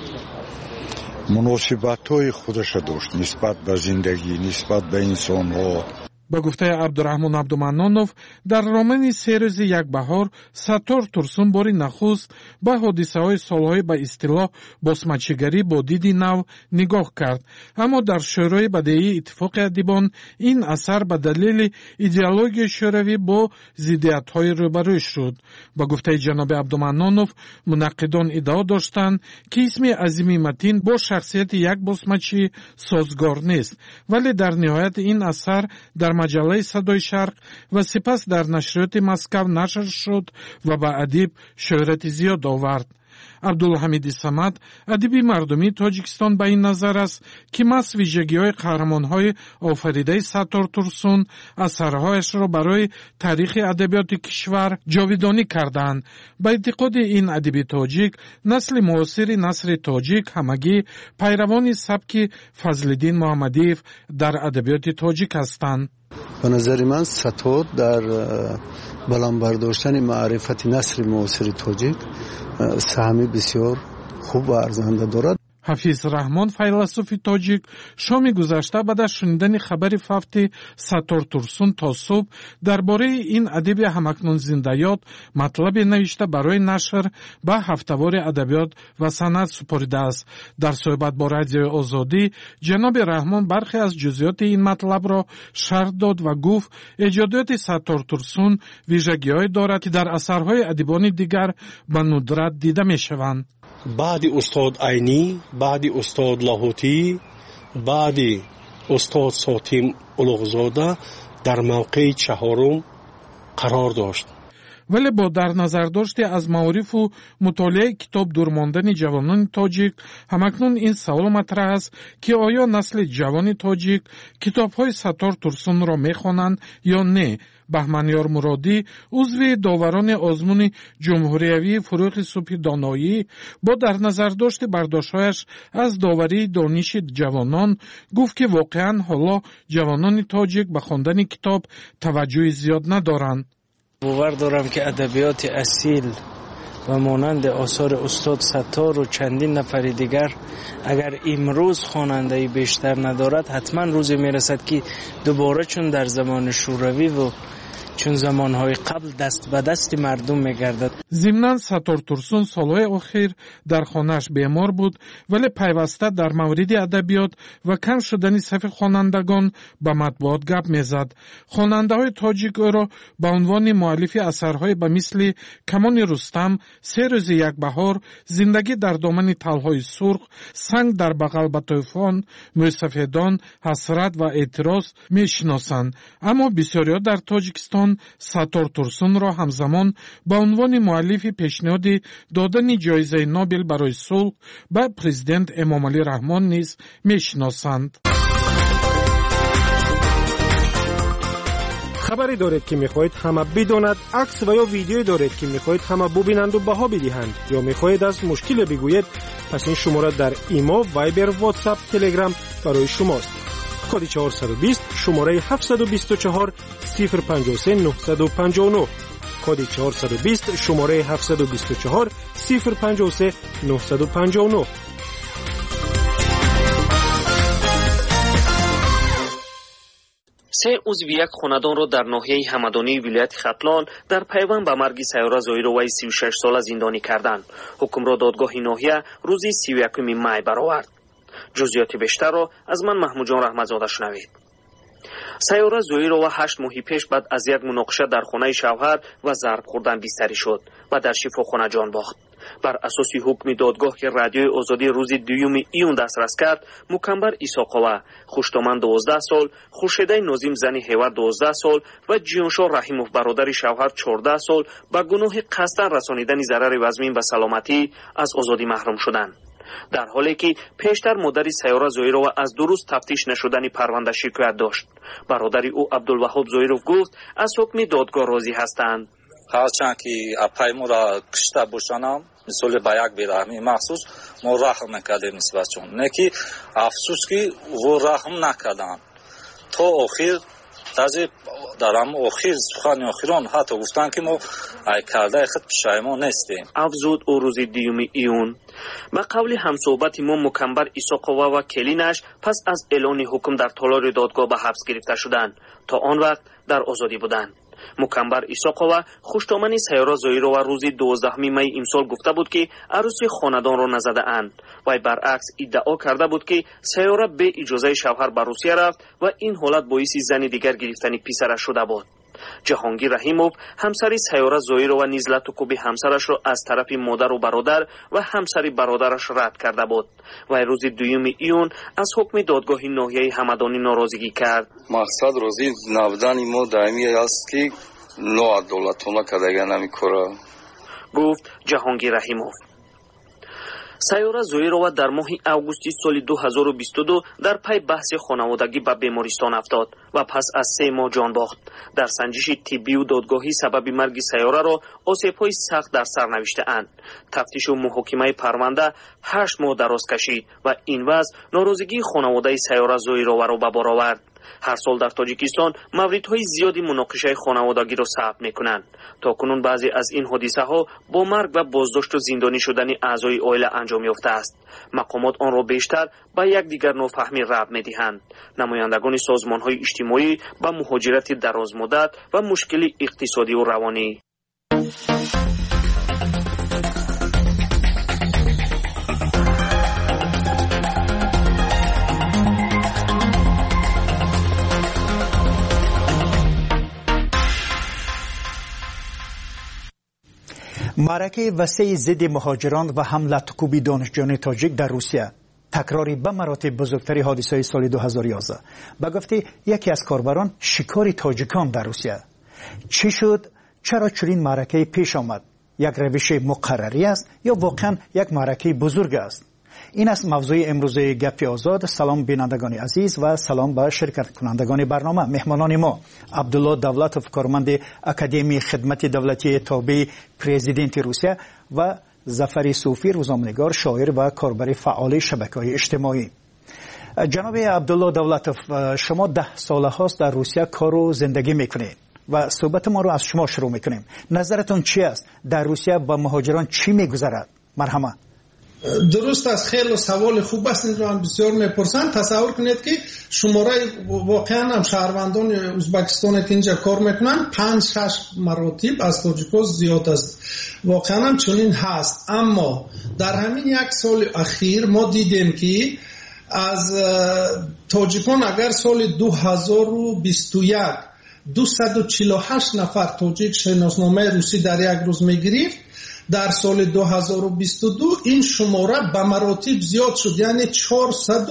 муносибатҳои худаша дошт нисбат ба зиндагӣ, нисбат ба инсонҳо. ба гуфтаи Абдураҳмон Абдуманнонов, дар романи «Се рӯзи як баҳор» Сатур Турсун бори нахуст ба ҳодисаҳои солҳои ба истилоҳ босмачигарӣ бо диди нав нигоҳ кард. Аммо дар шӯрои бадеии Иттифоқи адибон ин асар ба далели идеологияи шӯравӣ бо зиддиятҳои рӯбарӯ шуд. Ба гуфтаи ҷаноби Абдуманнонов, мунаққидон иддао доштанд, ки исми Азими Матин бо шахсияти як босмачӣ созгор нест, вале дар ниҳоят ин асар дар маҷаллаи Садои Шарқ ва сипас дар нашриёти Москав нашр шуд ва ба адиб шӯҳрати зиёд овард. абдулҳамиди Самад, адиби мардумии Тоҷикистон, ба ин назар аст, ки маҳз вижагиҳои қаҳрамонҳои офаридаи Саттор Турсун асарҳояшро барои таърихи адабиёти кишвар ҷовидонӣ кардаанд. Ба эътиқоди ин адиби тоҷик, насли муосири Насри Тоҷик ҳамагӣ пайравони сабки Фазлиддин Муҳаммадиев дар адабиёти тоҷик ҳастанд. به نظر من ستاد در بلند برداشتن معرفت نسل معاصر تاجیک سهمی بسیار خوب و ارزنده دارد. ҳафиз раҳмон, файласуфи тоҷик, шоми гузашта баъд аз шунидани хабари фавти Саттор Турсун то субҳ дар бораи ин адиби ҳамакнун зиндаёд матлабе навишта барои нашр ба ҳафтавори адабиёт ва санъат супоридааст. Дар суҳбат бо Радиои Озодӣ ҷаноби Раҳмон бархе аз ҷузъиёти ин матлабро шарҳ дод ва гуфт эҷодиёти Саттор Турсун вижагиҳое дорад, ки дар асарҳои адибони дигар ба нудрат дида мешаванд. баъди устод Айнӣ, баъди устод Лаҳотӣ, баъди устод Сотим Улуғзода дар мавқеи чаҳорум қарор дошт. вале бо дар назардошти аз маорифу мутолиаи китоб дурмондани ҷавонони тоҷик, ҳамакнун ин савол матраҳ аст, ки оё насли ҷавони тоҷик китобҳои Саттор Турсунро мехонанд ё не. Баҳманёр Муродӣ, узви доварони озмуни ҷумҳуриявии фурӯғи субҳи доноӣ, бо дар назардошти бардоштҳояш аз доварии дониши ҷавонон гуфт, ки воқеан ҳоло ҷавонони тоҷик ба хондани китоб таваҷҷӯҳи зиёд надоранд. бовар дорам, ки адабиёти асил ва монанди осори устод Саттор و чандин нафари дигар агар имрӯз хонандаи бештар надорад, ҳатман рӯзе мерасад, ки дубора чун дар замони шӯравӣ ва чун замонҳои қабл даст ба дасти мардум мегардад. зимнан Саттор Турсун солҳои охир дар хонааш бемор буд, вале пайваста дар мавриди адабиёт ва кам шудани сафи хонандагон ба матбуот гап мезад. хонандаҳои тоҷик ӯро ба унвони муаллифи асарҳои ба мисли Камони Рустам, Се рӯзи як баҳор, Зиндагӣ дар домани талҳои сурх, Санг дар бағал ба тӯфон, Мӯйсафедон, Ҳасрат ва Эътироз мешиносанд. аммо бисёриҳо дар Тоҷикистон Саттор Турсунро ҳамзамон ба унвони муаллифи пешниҳоди додани ҷоизаи Нобел барои сулҳ ба президент Эмомалӣ Раҳмон низ мешиносанд. хабаре доред, ки мехоҳед ҳама бидонад, акс ва ё видеое доред, ки мехоҳед ҳама бубинанду баҳо бидиҳанд, ё мехоҳед аз мушкиле бигӯед, пас ин шумора дар имо, вайбер, ватсап, телеграм барои шумост. коди чаҳорсад و бист, шумораи ҳафтсад و бисту чаҳор, сифр панҷоҳ و سه نهصد و پنجاه و نه. коди чаҳорсад و бист, шумораи ҳафтсад و бисту чаҳор, сифр панҷоҳ و سه نهصد و پنجاه و نه. се узви як хонадонро дар ноҳияи ҳамадонии вилояти Хатлон дар пайванд ба марги Сайёра Зоироваи си و шаш сола зиндонӣ карданд. ҳукмро додгоҳи ноҳия рӯзи си و якуми май баровард. ҷузъиёти бештарро аз ман маҳмуҷон раҳматзода шунавед. Сайёра Зоирова ҳашт моҳи пеш баъд аз як муноқиша дар хонаи шавҳар ва зарб хӯрдан бистарӣ шуд ва дар шифохона ҷон бохт. бар асоси ҳукми додгоҳ, ки Радиои Озодӣ рӯзи дуюми июн дастрас кард, Мукамбар Исоқова Хуштоман дувоздаҳ сол, Хуршедаи Нозим зани Ҳевар дувоздаҳ сол ва Ҷиёншоҳ Раҳимов бародари шавҳар чордаҳ сол ба гуноҳи қасдан расонидани зарари вазмин ба саломатӣ аз озодӣ маҳрум шуданд. дар ҳоле ки пештар модари Сайёра Зоирова аз ду рӯз тафтиш нашудани парванда шикоят дошт. бародари ӯ Абдулваҳоб Зоиров гуфт аз ҳукми додгоҳ розӣ ҳастанд. ҳарчанд ки апаймура кишта бошанам, мисоли ба як бераҳми махсус мо раҳм мекардем нисбатшон, не ки афсус ки во раҳм накарданд. то охир тази дар ҳам охир сухани охирон ҳатто гуфтанд ки мо ай кардаи худ пишаймон нестем, афзуд ӯ рӯзи дуюми июн. ба қавли ҳамсӯҳбати мо Мукамбар Исоқова ва келинаш пас аз эълони ҳукм дар толори додгоҳ ба ҳабс гирифта шуданд. то он вақт дар озодӣ буданд. Мукамбар Исоқова хуштомани Сайёра Зоирова рӯзи дувоздаҳуми майи имсол гуфта буд, ки арӯси хонадонро назадаанд. вай баръакс иддао карда буд, ки Сайёра бе иҷозаи шавҳар ба Русия рафт ва ин ҳолат боиси зани дигар гирифтани писараш шуда буд. جهانگیر رحیموف همسری سیاره زویرова نیز لطوکوبی همسرش را از طرف مادر و برادر و همسری برادرش رد کرده بود و روز دوم ایون از حکم دادگاه ناحیه همدانی ناراضگی کرد. مقصد روزی نبودن ما دائمی است که ناعدالتانه کردگی نمی‌کنه، گفت جهانگیر رحیموف. سیاره زویرова در ماه اوگوستی سال دو هزار و بیست و دو در پی بحث خانوادگی به بیمارستان افتاد و پس از سه ماه جان باخت. در سنجش طبی و دادگاهی سبب مرگ سیاره را آسیب‌های سخت در سر نوشته‌اند. تفتیش و محاکمه پرونده هشت ماه دراز کشید و این وضع ناراضگی خانواده سیاره زویرova را به بار آورد. هر سال در تاجیکستان موردهای زیادی مناقشه خانوادگی را ثبت می‌کنند. تاکنون بعضی از این حادثه‌ها با مرگ و بازداشت و زندانی شدن اعضای عائله انجام یافته است. مقامات آن را بیشتر به یکدیگر نافهمی ربط می‌دهند. نمایندگان سازمان‌های اجتماعی به مهاجرت درازمدت و مشکل اقتصادی و روانی. معرکه وسیع ضد مهاجران و حمله کوبی دانشجویان تاجیک در روسیه تکراری به مراتب بزرگترین حادثه سال دو هزار و یازده. به گفته یکی از کاربران شکار تاجیکان در روسیه. چی شد؟ چرا چنین معرکه پیش آمد؟ یک روش مقرری است یا واقعا یک معرکه بزرگ است؟ این است موضوع امروز گپ آزاد. سلام بینندگان عزیز و سلام به شرکت کنندگان برنامه. مهمانان ما عبدالله دولتوف، کارمند اکادمی خدمت دولتی تابع پرزیدنت روسیه، و ظفر صوفی، روزنامه‌نگار، شاعر و کاربر فعال شبکه‌های اجتماعی. جناب عبدالله دولتوف، شما ده ساله هاست در روسیه کار و زندگی میکنید و صحبت ما رو از شما شروع میکنیم. نظرتون چی است؟ در روسیه با مهاجران چی میگذرد؟ مرحمت. درست است، خیلی سوال خوب است. این رو هم بسیار میپرسند. تصور کنید که شماره واقعا هم شهروندان ازبکستان که اینجا کار میکنن پنج شش مراتب از تاجیک‌ها زیاد است. واقعا هم چنین هست. اما در همین یک سال اخیر ما دیدیم که از تاجیکان اگر سال دو هزار و بیست و یک دویست و چهل و هشت نفر تاجیک شناسنامه روسی در یک روز میگرفت، در سال دو هزار و بیست و دو این شماره به مراتب زیاد شد، یعنی چهارصد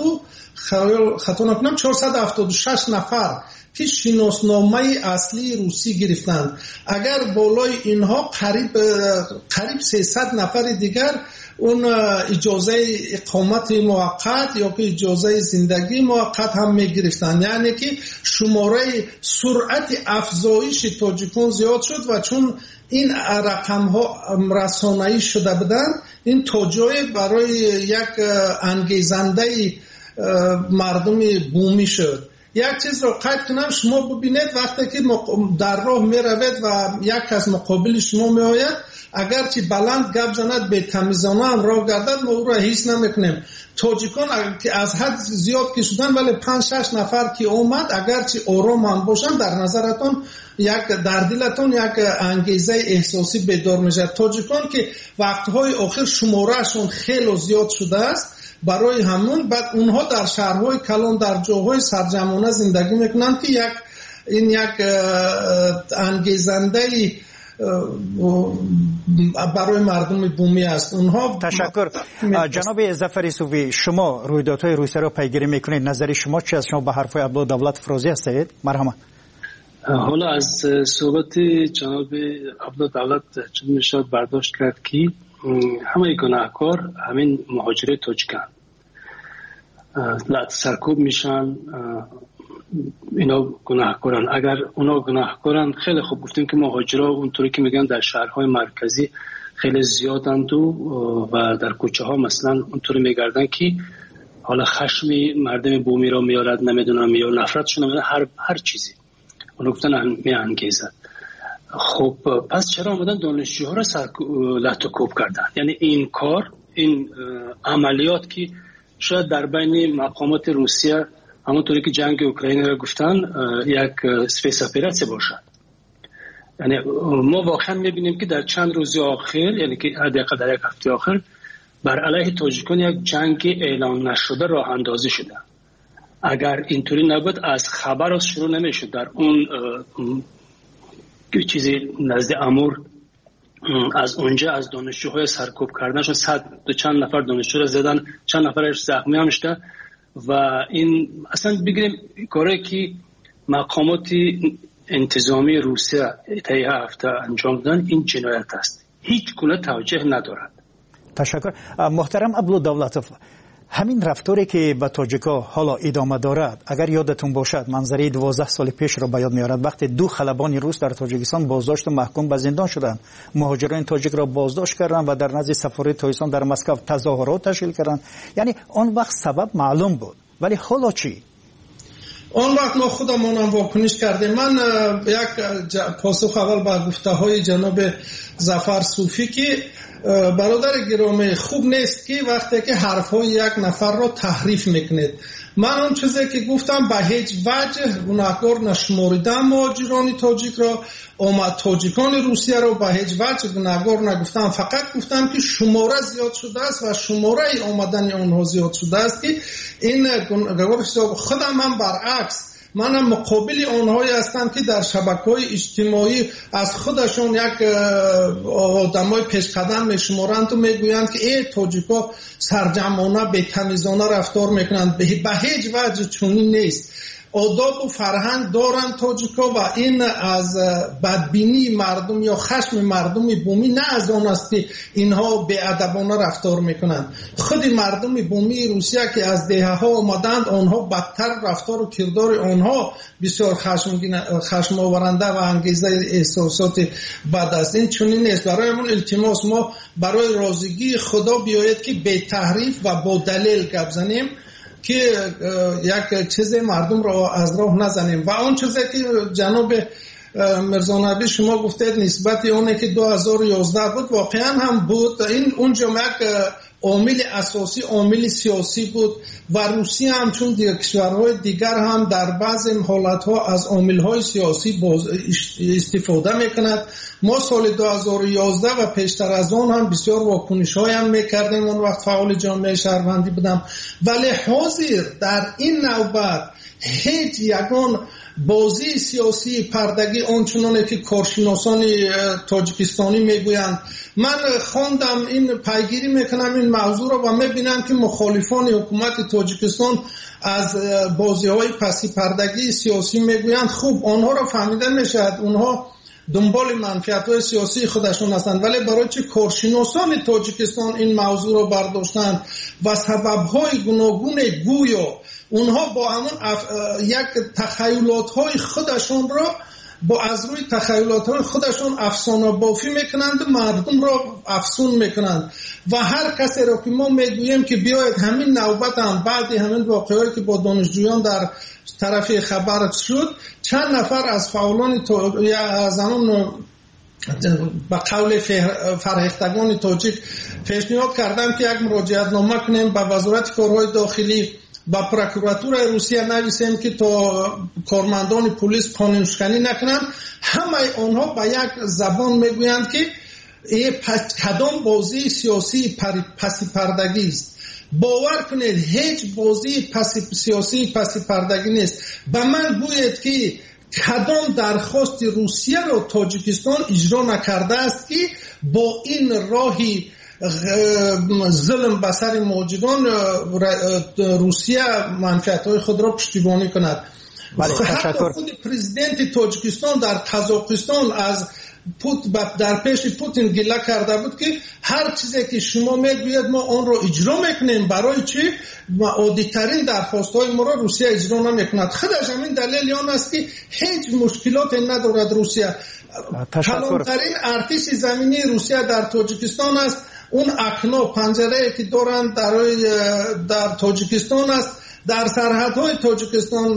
خطا نکنم چهارصد و هفتاد و شش نفر که شناسنامه اصلی روسی گرفتند. اگر بالای اینها قریب قریب سیصد نفر دیگر اون اجازه اقامت موقت یا که اجازه زندگی موقت هم میگرفتند. یعنی که شماره سرعت افزایش تاجیکان زیاد شد و چون این رقم ها رسانه‌ای شده بودن، این توجه برای یک انگیزنده مردم بومی شد. یک چیز رو قید کنم، شما ببینید وقتی که در راه می روید و یک از مقابل شما می آید، اگرچه بلند گپ زند به تمیزانه هم راه گردد ما او را حس نمیکنیم. تاجیکان که از حد زیاد که شدن ولی پنج شش نفر که اومد، اگرچه آرام هم باشن، در نظرتون یک در دلتون یک انگیزه احساسی بیدار میشه. تاجیکان که وقتهای آخر شمارهشون خیلی زیاد شده است، برای همون بعد اونها در شهرهای کلان در جاهای سرجمانه زندگی میکنند که یک این یک انگیزنده برای مردم بومی است. اونها تشکر. جناب ظفر صوفی، شما رویدادهای روسیه را پیگیری میکنید، نظر شما چی است؟ شما به حرفای عبدالله دولت راضی هستید؟ مرحمت. حالا از صحبت جناب عبدالله دولت چون میشد برداشت کرد که همه گناهکار همین مهاجر تاجیکن لعت سرکوب میشن، اینا گناهکارن. اگر اونا گناهکارن خیلی خوب گفتیم که مهاجرها اونطوری که میگن در شهرهای مرکزی خیلی زیادند و, و در کوچه ها مثلا اونطوری میگردن که حالا خشم مردم بومی را میارد، نمیدونم یا نفرتشون، هر هر چیزی اون گفتن میانگیزد. خب پس چرا آمدن دانشجوها را سر لحت و کوب کردن؟ یعنی این کار، این عملیات که شاید در بین مقامات روسیه همونطوری که جنگ اوکراین را گفتن یک سپیس اپراسیون باشد. یعنی ما واقعا میبینیم که در چند روز آخر، یعنی که حداقل در یک هفته آخر، بر علیه تاجیکان یک جنگ اعلان نشده راه اندازی شده. اگر اینطوری نبود از خبر از شروع نمیشد. در اون چیزی نزد امور از اونجا از دانشجوهای سرکوب کردن شد، صد چند نفر دانشجو را زدن، چند نفرش زخمی هم شده و این اصلا بگیریم کاری که مقامات انتظامی روسیه طی هفته انجام دادن این جنایت است، هیچ گونه توجه ندارد. تشکر. محترم عبدالدولتوف، همین رفتاری که به تاجیکا حالا ادامه دارد، اگر یادتون باشد منظره دوازده سال پیش را به یاد میارد وقتی دو خلبان روس در تاجیکستان بازداشت و محکوم به زندان شدند، مهاجران تاجیک را بازداشت کردند و در نزد سفارت تاجیکستان در مسکو تظاهرات تشکیل کردند. یعنی آن وقت سبب معلوم بود، ولی حالا چی؟ آن وقت ما خودمون هم واکنش کردیم. من یک پاسخ اول به گفته های جناب ظفر صوفی که برادر گرامی خوب نیست که وقتی که حرفهای یک نفر را تحریف میکنید. من اون چیزی که گفتم به هیچ وجه گناهکار نشماریدم مهاجران تاجیک را، اومد تاجیکان روسیه را به هیچ وجه گناهکار نگفتم، فقط گفتم که شماره زیاد شده است و شماره آمدن آنها زیاد شده است که این گناهکار خودم هم برعکس منم مقابل آنهایی هستم که در شبکه‌های اجتماعی از خودشون یک آدمای پیش قدم میشمارند و میگویند که ای تاجیکا سرجمانه بی‌تمیزانه رفتار میکنند. به هیچ وجه چنین نیست. آداب و فرهنگ دارن تاجیکا و این از بدبینی مردم یا خشم مردم بومی نه از آن است که اینها بی‌ادبانه رفتار میکنند. خود مردم بومی روسیه که از دهه ها آمدند آنها بدتر رفتار و کردار آنها بسیار خشمگین خشم آورنده و انگیزه احساسات بد است. این چنین نیست. برایمون التماس ما برای راضیگی خدا بیاید که بی تحریف و با دلیل گپ زنیم که یک چیز مردم را از راه نزنیم. و اون چیزی که جناب مرزا نبی شما گفتید نسبت اونه که دو هزار و یازده بود، واقعا هم بود. این اونجا یک عامل اساسی عامل سیاسی بود و روسیه هم چون دیگر کشورهای دیگر هم در بعض حالتها از عاملهای سیاسی استفاده میکند. ما سال دو هزار و یازده و پیشتر از آن هم بسیار واکنش‌های هم میکردیم. اون وقت فعال جامعه شهروندی بودم، ولی حاضر در این نوبت هیچ یگان بازی سیاسی پردگی آنچنانه که کارشناسان تاجیکستانی میگویند. من خواندم این پیگیری میکنم این موضوع رو و میبینم که مخالفان حکومت تاجیکستان از بازی های پسی پردگی سیاسی میگویند. خوب آنها رو فهمیده میشد، اونها دنبال منفعت های سیاسی خودشون هستند، ولی برای چه کارشناسان تاجیکستان این موضوع رو برداشتند و سبب های گوناگون گویا اونها با همون اف... یک تخیلات های خودشون را با از روی تخیلات های خودشون افسانه بافی میکنند و مردم را افسون میکنند. و هر کسی را که ما میگوییم که بیاید همین نوبت هم بعد همین واقعهایی که با دانشجویان در طرف خبر شد، چند نفر از فعالان تا... یا از همون با قول فرهیختگان تاجیک پیشنهاد کردم که یک مراجعت نامه کنیم به وزارت کارهای داخلی با پروکراتور روسیه نویسیم که تا کارمندان پلیس قانونشکنی نکنند. همه آنها با یک زبان میگویند که این کدام بازی سیاسی پسی پردگی است. باور کنید هیچ بازی پسی سیاسی پسی پردگی نیست. به من گوید که کدام درخواست روسیه را تاجیکستان اجرا نکرده است که با این راهی ظلم بسر مهاجران روسیه منفعت‌های خود را پشتیبانی کند. حتی خود پرزیدنت تاجیکستان در قزاقستان از پوت در پیش پوتین گله کرده بود که هر چیزی که شما میگوید ما آن را اجرا میکنیم. برای چی؟ عادی ترین درخواست‌های ما را روسیه اجرا نمیکند. خودش همین دلیل آن است که هیچ مشکلات ندارد روسیه. کلانترین ارتش زمینی روسیه در تاجیکستان است. اون اکنا پنجره که دارند در در تاجیکستان است. در سرحدهای تاجیکستان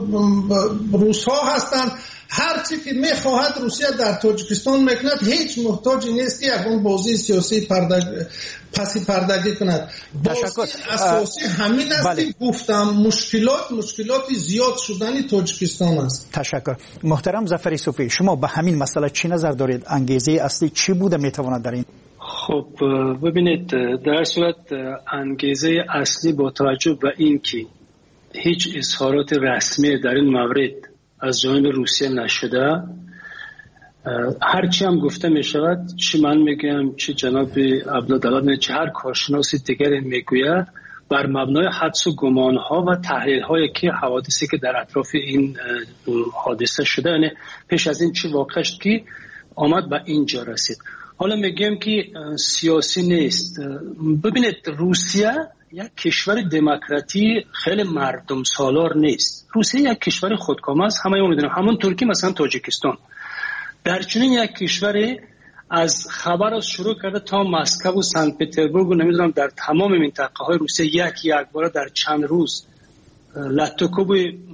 روس ها هستند. هر چی که میخواهد روسیه در تاجیکستان میکند. هیچ محتاجی نیست که یک بازی سیاسی پردگ... پسی پردگی کند. بازی اساسی همین است که گفتم مشکلات مشکلات زیاد شدن تاجیکستان است. تشکر. محترم ظفر صوفی، شما به همین مسئله چی نظر دارید؟ انگیزه اصلی چی بوده میتواند در این؟ خب ببینید، در صورت انگیزه اصلی با توجه به این که هیچ اظهارات رسمی در این مورد از جانب روسیه نشده، هرچی هم گفته می شود، چی من میگم چی جناب عبدالله چه هر کارشناس دیگری میگوید، بر مبنای حدس و گمان ها و تحلیل هایی که حوادثی که در اطراف این حادثه شده، یعنی پیش از این چی واقع شد که آمد به اینجا رسید. حالا میگم که سیاسی نیست. ببینید روسیه یک کشور دموکراتی خیلی مردم سالار نیست. روسیه یک کشور خودکامه است، همه ما میدونیم، همون ترکی مثلا تاجیکستان. در چنین یک کشوری از خبر از شروع کرده تا مسکو و سنت پترزبورگ و نمیدونم در تمام منطقه های روسیه یک یک بار در چند روز لطوکوب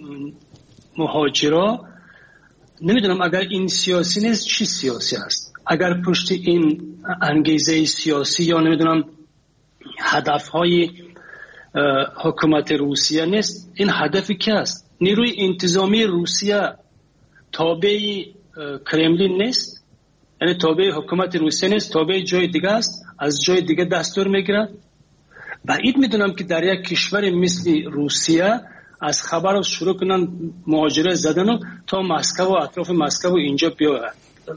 مهاجرا، نمیدونم اگر این سیاسی نیست چی سیاسی است؟ اگر پشت این انگیزه سیاسی یا نمیدونم هدف های حکومت روسیه نیست، این هدفی که است؟ نیروی انتظامی روسیه تابع کرملین نیست، یعنی تابع حکومت روسیه نیست، تابع جای دیگه است، از جای دیگه دستور میگیره. بعید میدونم که در یک کشور مثل روسیه از خبر شروع کنن مهاجره زدن تا مسکو و اطراف مسکو و اینجا بیاید.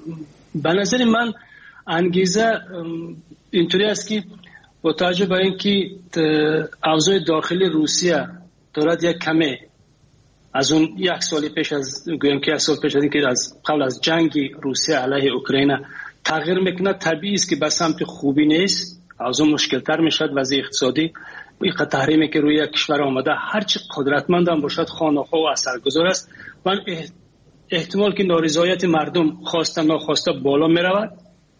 به نظر من انگیزه اینطوری است که با توجه به اینکه اوضاع داخلی روسیه دارد یک کمه از اون یک سال پیش از گویم که یک سال پیش از اینکه از قبل از جنگ روسیه علیه اوکراین تغییر میکنه، طبیعی است که به سمت خوبی نیست، اوضاع مشکل تر میشد، وضع اقتصادی این تحریمی که روی یک کشور آمده هرچی قدرتمند هم باشد خانه‌ها و اثرگذار است. من احتمال که نارضایت مردم خواسته ناخواسته بالا میرود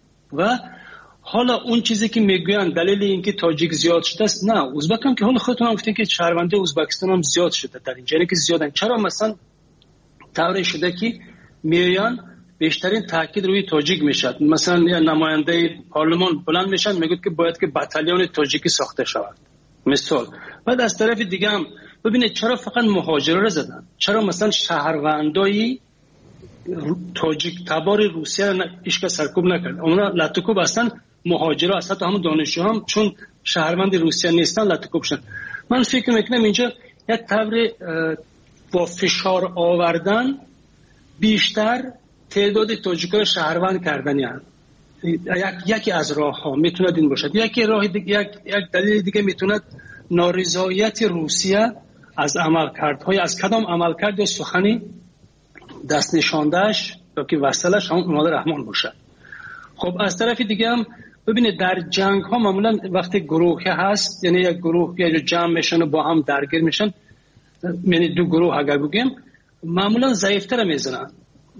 و حالا اون چیزی که میگویند دلیل اینکه تاجیک زیاد شده است، نه، ازبک هم که حالا خودتون هم گفتین که شهرونده ازبکستان هم زیاد شده در اینجا که زیادن. چرا مثلا طوری شده که میان بیشترین تاکید روی تاجیک میشد؟ مثلا یا نماینده پارلمان بلند میشن میگه که باید که بتالون تاجیکی ساخته شود مثال. بعد از طرف دیگه هم ببینید چرا فقط مهاجرا رو زدن؟ چرا مثلا شهروندای تاجیک تبار روسیه را هیچ کس سرکوب نکرد؟ اونا لطوکوب هستن، مهاجرا هستن، همون دانشجو هم چون شهروند روسیه نیستن لطوکوب شدن. من فکر میکنم اینجا یک طور با فشار آوردن بیشتر تعداد تاجیکا شهروند کردن، یعنی یک یکی از راه ها میتونه این باشد. یکی راه دیگه، یک یک دلیل دیگه میتونه نارضایتی روسیه از عملکردهای از کدام عملکرد یا سخنی دست نشاندهش یا که وصلش همون امام رحمان باشه. خب از طرف دیگه هم ببینید در جنگ ها معمولا وقتی گروهی هست، یعنی یک گروه یا جمع میشن و با هم درگیر میشن، یعنی دو گروه اگر بگیم معمولا ضعیفتر میزنن.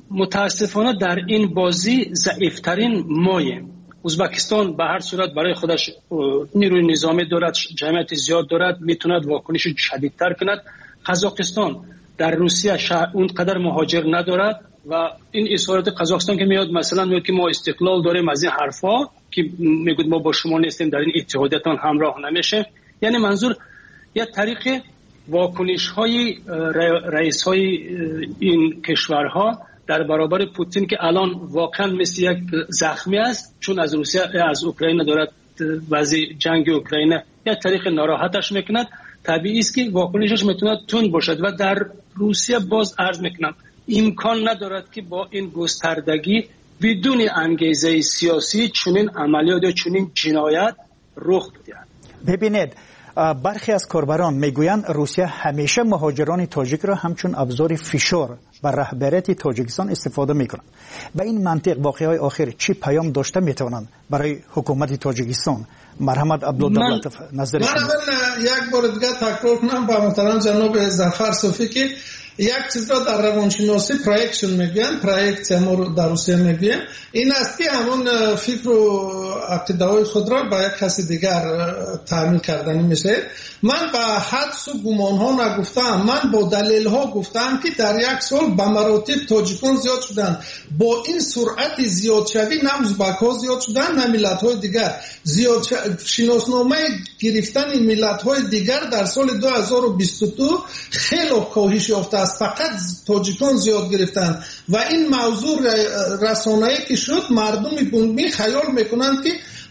متاسفانه در این بازی ضعیفترین ماییم. ازبکستان به هر صورت برای خودش نیروی نظامی دارد، جمعیت زیاد دارد، میتوند واکنش شدیدتر کند. قزاقستان در روسیه اون قدر مهاجر ندارد و این اظهارات قزاقستان که میاد مثلا میگه که ما استقلال داریم از این حرفا که میگه ما با شما نیستیم در این اتحادیتان همراه نمیشه، یعنی منظور یا طریق واکنش های رئیس های این کشورها در برابر پوتین که الان واقعا مثل یک زخمی است چون از روسیه از اوکراین دارد وضع جنگ اوکراین یا طریق ناراحتش میکند. طبیعی است که واکنشش میتونه تند باشد و در روسیه باز عرض میکنم امکان ندارد که با این گستردگی بدون انگیزه سیاسی چنین عملیات یا چنین جنایت رخ بدهد. ببینید برخی از کاربران میگویند روسیه همیشه مهاجران تاجیک را همچون ابزار فشار بر رهبریت تاجیکستان استفاده میکنند. به این منطق واقعهای آخر چی پیام داشته میتوانند برای حکومت تاجیکستان؟ مرحمت عبدالله نظر شما. من یک بار دیگه تکرار کنم با محترم جناب ظفر صوفی که یک چیز را در روانشناسی پرویکشن میگن، پرویکت ما در روسیه میگن، این است که همون فکر و عقیده‌های خود را با یک کسی دیگر تعمیل کردن میشه. من با حدس و گمان ها نگفتم، من با دلیل ها گفتم که در یک سال به مراتب تاجیکان زیاد شدن. با این سرعت زیاد شوی نه ازبک ها زیاد شدن نه ملت های دیگر زیاد ش... شناسنامه گرفتن ملت های دیگر در سال دو هزار و بیست و دو خیلی کاهش یافته است، فقط تاجیکان زیاد گرفتن و این موضوع رسانه‌ای که شد مردم بومی خیال میکنند که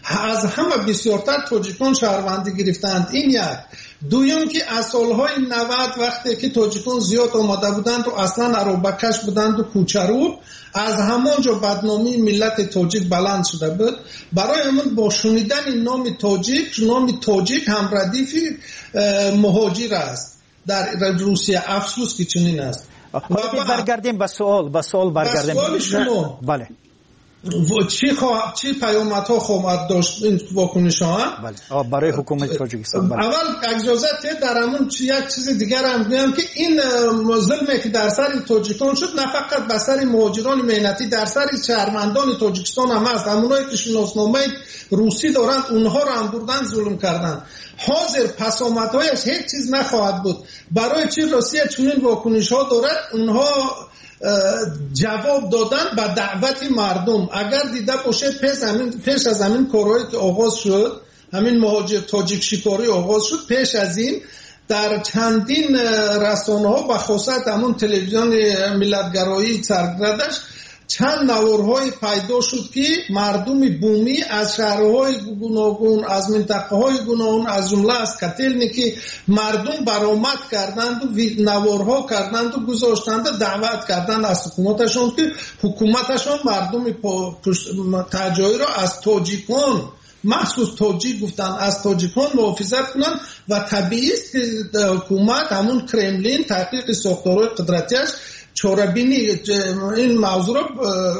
از همه بسیارتر تاجیکان شهروندی گرفتند. این یک. دویم که از سالهای نود وقتی که تاجیکان زیاد آمده بودند و اصلا عربکش بودند و کوچرو، از همانجا بدنامی ملت تاجیک بلند شده بود. برای همون با شنیدن نام تاجیک، نام تاجیک هم ردیف مهاجر است در روسیه. افسوس که چنین است. برگردیم به سوال به سوال برگردیم. سوال شما بله چی خواه چی پیامدها خواهد داشت این واکنش ها؟ بله برای حکومت تاجیکستان. اول اجازه در همون یک چیز دیگر هم بگم که این ظلمی که در سر تاجیکان شد نه فقط بر سر مهاجران مهنتی، در سر شهروندان تاجیکستان هم هست. همونایی که شناسنامه روسی دارند اونها رو هم بردن ظلم کردن. حاضر پسامدهایش هیچ چیز نخواهد بود. برای چی روسیه چنین واکنش ها دارد؟ اونها جواب دادن به دعوت مردم. اگر دیده باشید پیش, پیش از همین کارهایی که آغاز شد، همین مهاجر تاجیک شکاری آغاز شد، پیش از این در چندین رسانه ها بخصوص همون تلویزیون ملتگرایی سرگردش چند نوارهای پیدا شد که مردم بومی از شهرهای گوناگون، از منطقه های گوناگون، از جمله از کتلنی که مردم برآمد کردند و نوارها کردند و گذاشتند، دعوت کردند از حکومتشون که حکومتشون مردم تجایی را از تاجیکان، مخصوص تاجیک گفتن، از تاجیکان محافظت کنند. و طبیعی است که حکومت همون کرملین تحقیق ساختارهای قدرتیش چاره‌بینی این موضوع را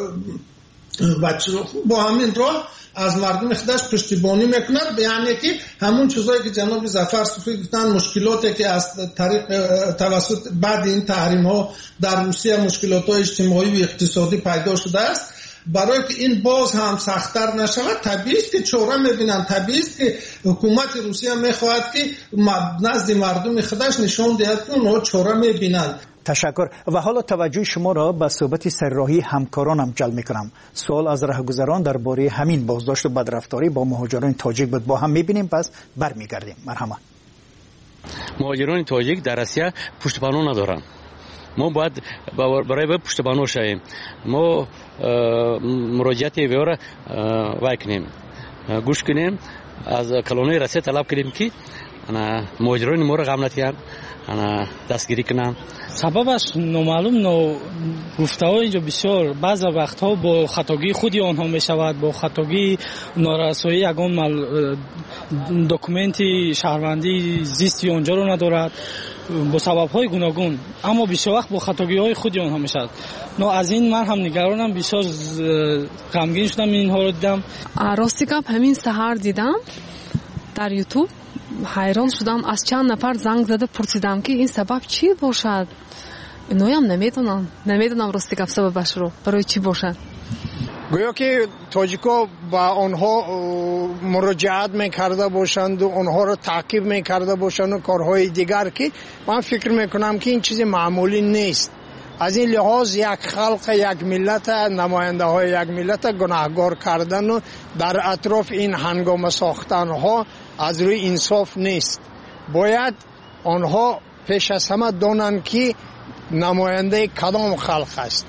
با همین راه از مردم خودش پشتیبانی میکند. یعنی که همون چیزایی که جناب ظفر صوفی گفتن، مشکلاتی که از طریق توسط بعد این تحریم ها در روسیه مشکلات های اجتماعی و اقتصادی پیدا شده است، برای که این باز هم سخت‌تر نشود طبیعی است که چاره می‌بینن. طبیعی است که حکومت روسیه می‌خواهد که نزد مردم خودش نشان دهد که اونها چاره می‌بینند. تشکر. و حالا توجه شما را به صحبت سرراهی همکارانم جلب می‌کنم. سوال از راهگذران درباره همین بازداشت و بدرفتاری با مهاجران تاجیک بود. با هم می‌بینیم، پس برمیگردیم. مرحبا. مهاجران تاجیک در روسیه پشتیبانی ندارند. ما باید برای پشتیبانی شویم. ما مراجعت وی را وای کنیم، گوش کنیم، از کلونی روسیه طلب کنیم که مهاجران ما را غم نتیان دستگیری کنند. سببش نامعلوم نو گفته‌های اینجا بسیار بعض وقتها با خطاگی خودی آنها می شود، با خطاگی نارسایی یگان مال دکمنتی شهروندی زیستی آنجا رو ندارد، با سبب‌های گوناگون، اما بسیار وقت با خطاگی‌های خودی آنها می شود. نو از این من هم نگرانم، بسیار غمگین شدم اینها رو دیدم. راستی گپ همین سحر دیدم در یوتیوب، حیران شدم. از چند نفر زنگ زده پرسیدم که این سبب چی باشد. اینو هم نمیدونم نمیدونم راستی گپ سببش رو برای چی باشد. گویا که تاجیکا با آنها مراجعت میکرده باشند و آنها رو تعقیب میکرده باشند و کارهای دیگر که من فکر میکنم که این چیز معمولی نیست. از این لحاظ یک خلق، یک ملت، نماینده های یک ملت گناهگار کردن و در اطراف این هنگام ساختن ها از روی انصاف نیست. باید آنها پیش از همه دانند که نماینده کدام خلق است.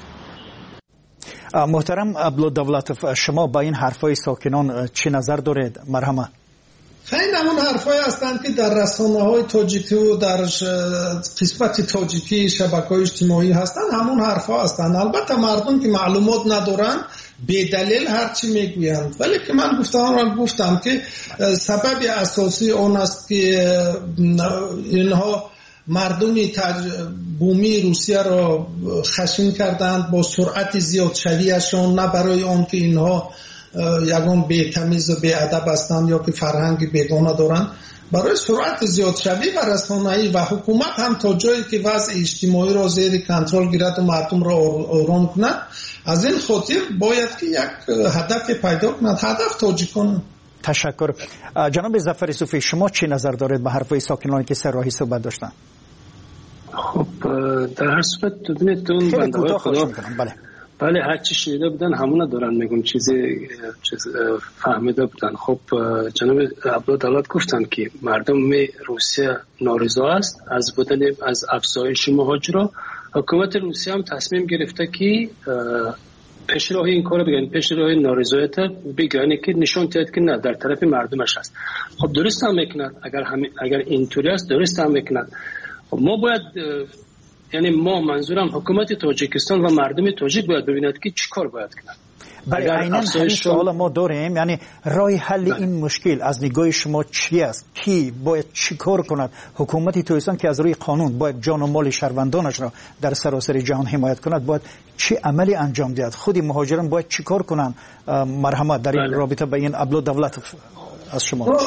محترم عبدالدولت، شما با این حرفای ساکنان چی نظر دارید؟ مرحبا. خیلی همون حرفای هستند که در رسانه های تاجیکی و در قسمت تاجیکی شبکه‌های اجتماعی هستند، همون حرفا هستند. البته مردم که معلومات ندارن به دلیل هرچی میگویند، ولی که من گفتم گفتم که سبب اساسی اون است که اینها مردمی بومی روسیه را خشن کردند با سرعت زیاد شویشان، نه برای آن که اینها یگان بی‌تمیز و بی‌ادب هستند یا که فرهنگ بیگانه دارند، برای سرعت زیاد شوی و رسانه‌ای و حکومت هم تا جایی که وضع اجتماعی را زیر کنترل گیرد و مردم را آرام کند. از این خاطر باید که یک هدف پیدا کند، هدف تاجیکان. تشکر. جناب ظفر صوفی، شما چی نظر دارید به حرفای ساکنانی که سرراهی صحبت داشتن؟ خب در هر صورت ببینید اون بنده های خدا بله بله هر چی شنیده بودن همون دارن میگن، چیزی چیز فهمیده بودن. خب جناب عبدالدولت گفتن که مردم روسیه نارضا است از بودن از افزایش مهاجرا. حکومت روسیه هم تصمیم گرفته که پیشراه این کارو بگن، پیشراه نارضایت بگن که نشون داد که نه در طرف مردمش است. خب درست هم میکنند، اگر هم اگر اینطوری است درست هم میکنند. خب ما باید یعنی ما منظورم حکومت تاجیکستان و مردم تاجیک باید ببیند که چیکار باید کنند. بله عیناً همین سوال ما داریم، یعنی راه حل این مشکل از نگاه شما چی است؟ کی باید چی کار کند؟ حکومت تاجیکستان که از روی قانون باید جان و مال شهروندانش را در سراسر جهان حمایت کند باید چی عملی انجام دهد؟ خود مهاجران باید چی کار کنند؟ مرحمت در این رابطه به این ابلو دولت از شما.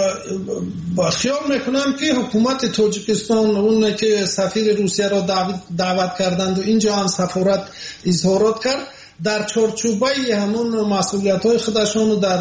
با خیال میکنم که حکومت تاجیکستان اون که سفیر روسیه را دعوت کردند و اینجا هم سفارت اظهارات کرد در چارچوبه همون مسئولیت های خودشون در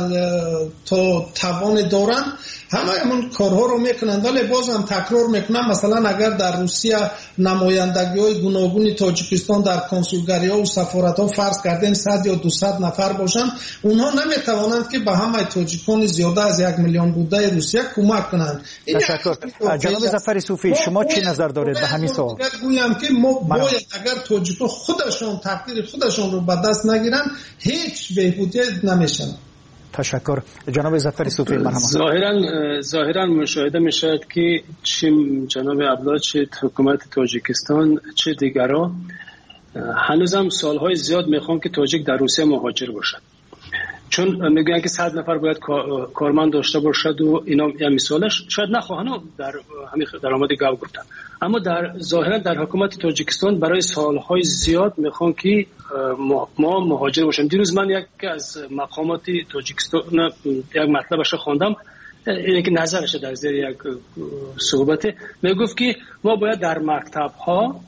تا توان دارن همه همون کارها رو میکنن. ولی باز هم تکرار میکنم مثلا اگر در روسیه نمایندگی های گوناگون تاجیکستان در کنسولگری ها و سفارت ها فرض کردیم صد یا دوصد نفر باشن، اونها نمیتوانند که به همه تاجیکان زیاده از یک میلیون بوده روسیه کمک کنند. تشکر. جناب ظفر صوفی شما چی نظر دارید به همین سوال؟ گویم که ما باید اگر تاجیکان خودشون تقدیر خودشون رو به دست نگیرن هیچ بهبودی نمیشن. تشکر. جناب ظفر صوفی مرحبا. ظاهرا ظاهرا مشاهده میشد که چه جناب عبدالله چه حکومت تاجیکستان چه دیگران هنوزم سالهای زیاد میخوان که تاجیک در روسیه مهاجر باشد، چون میگن که صد نفر باید کارمند داشته باشد و اینا یه مثالش شاید نخواهن در همین درآمد گاو گفتن، اما در ظاهرا در حکومت تاجیکستان برای سالهای زیاد میخوان که ما مهاجر باشیم. دیروز من یک از مقامات تاجیکستان یک مطلبش خواندم، اینه که نظرش در زیر یک صحبت میگفت که ما باید در مکتب ها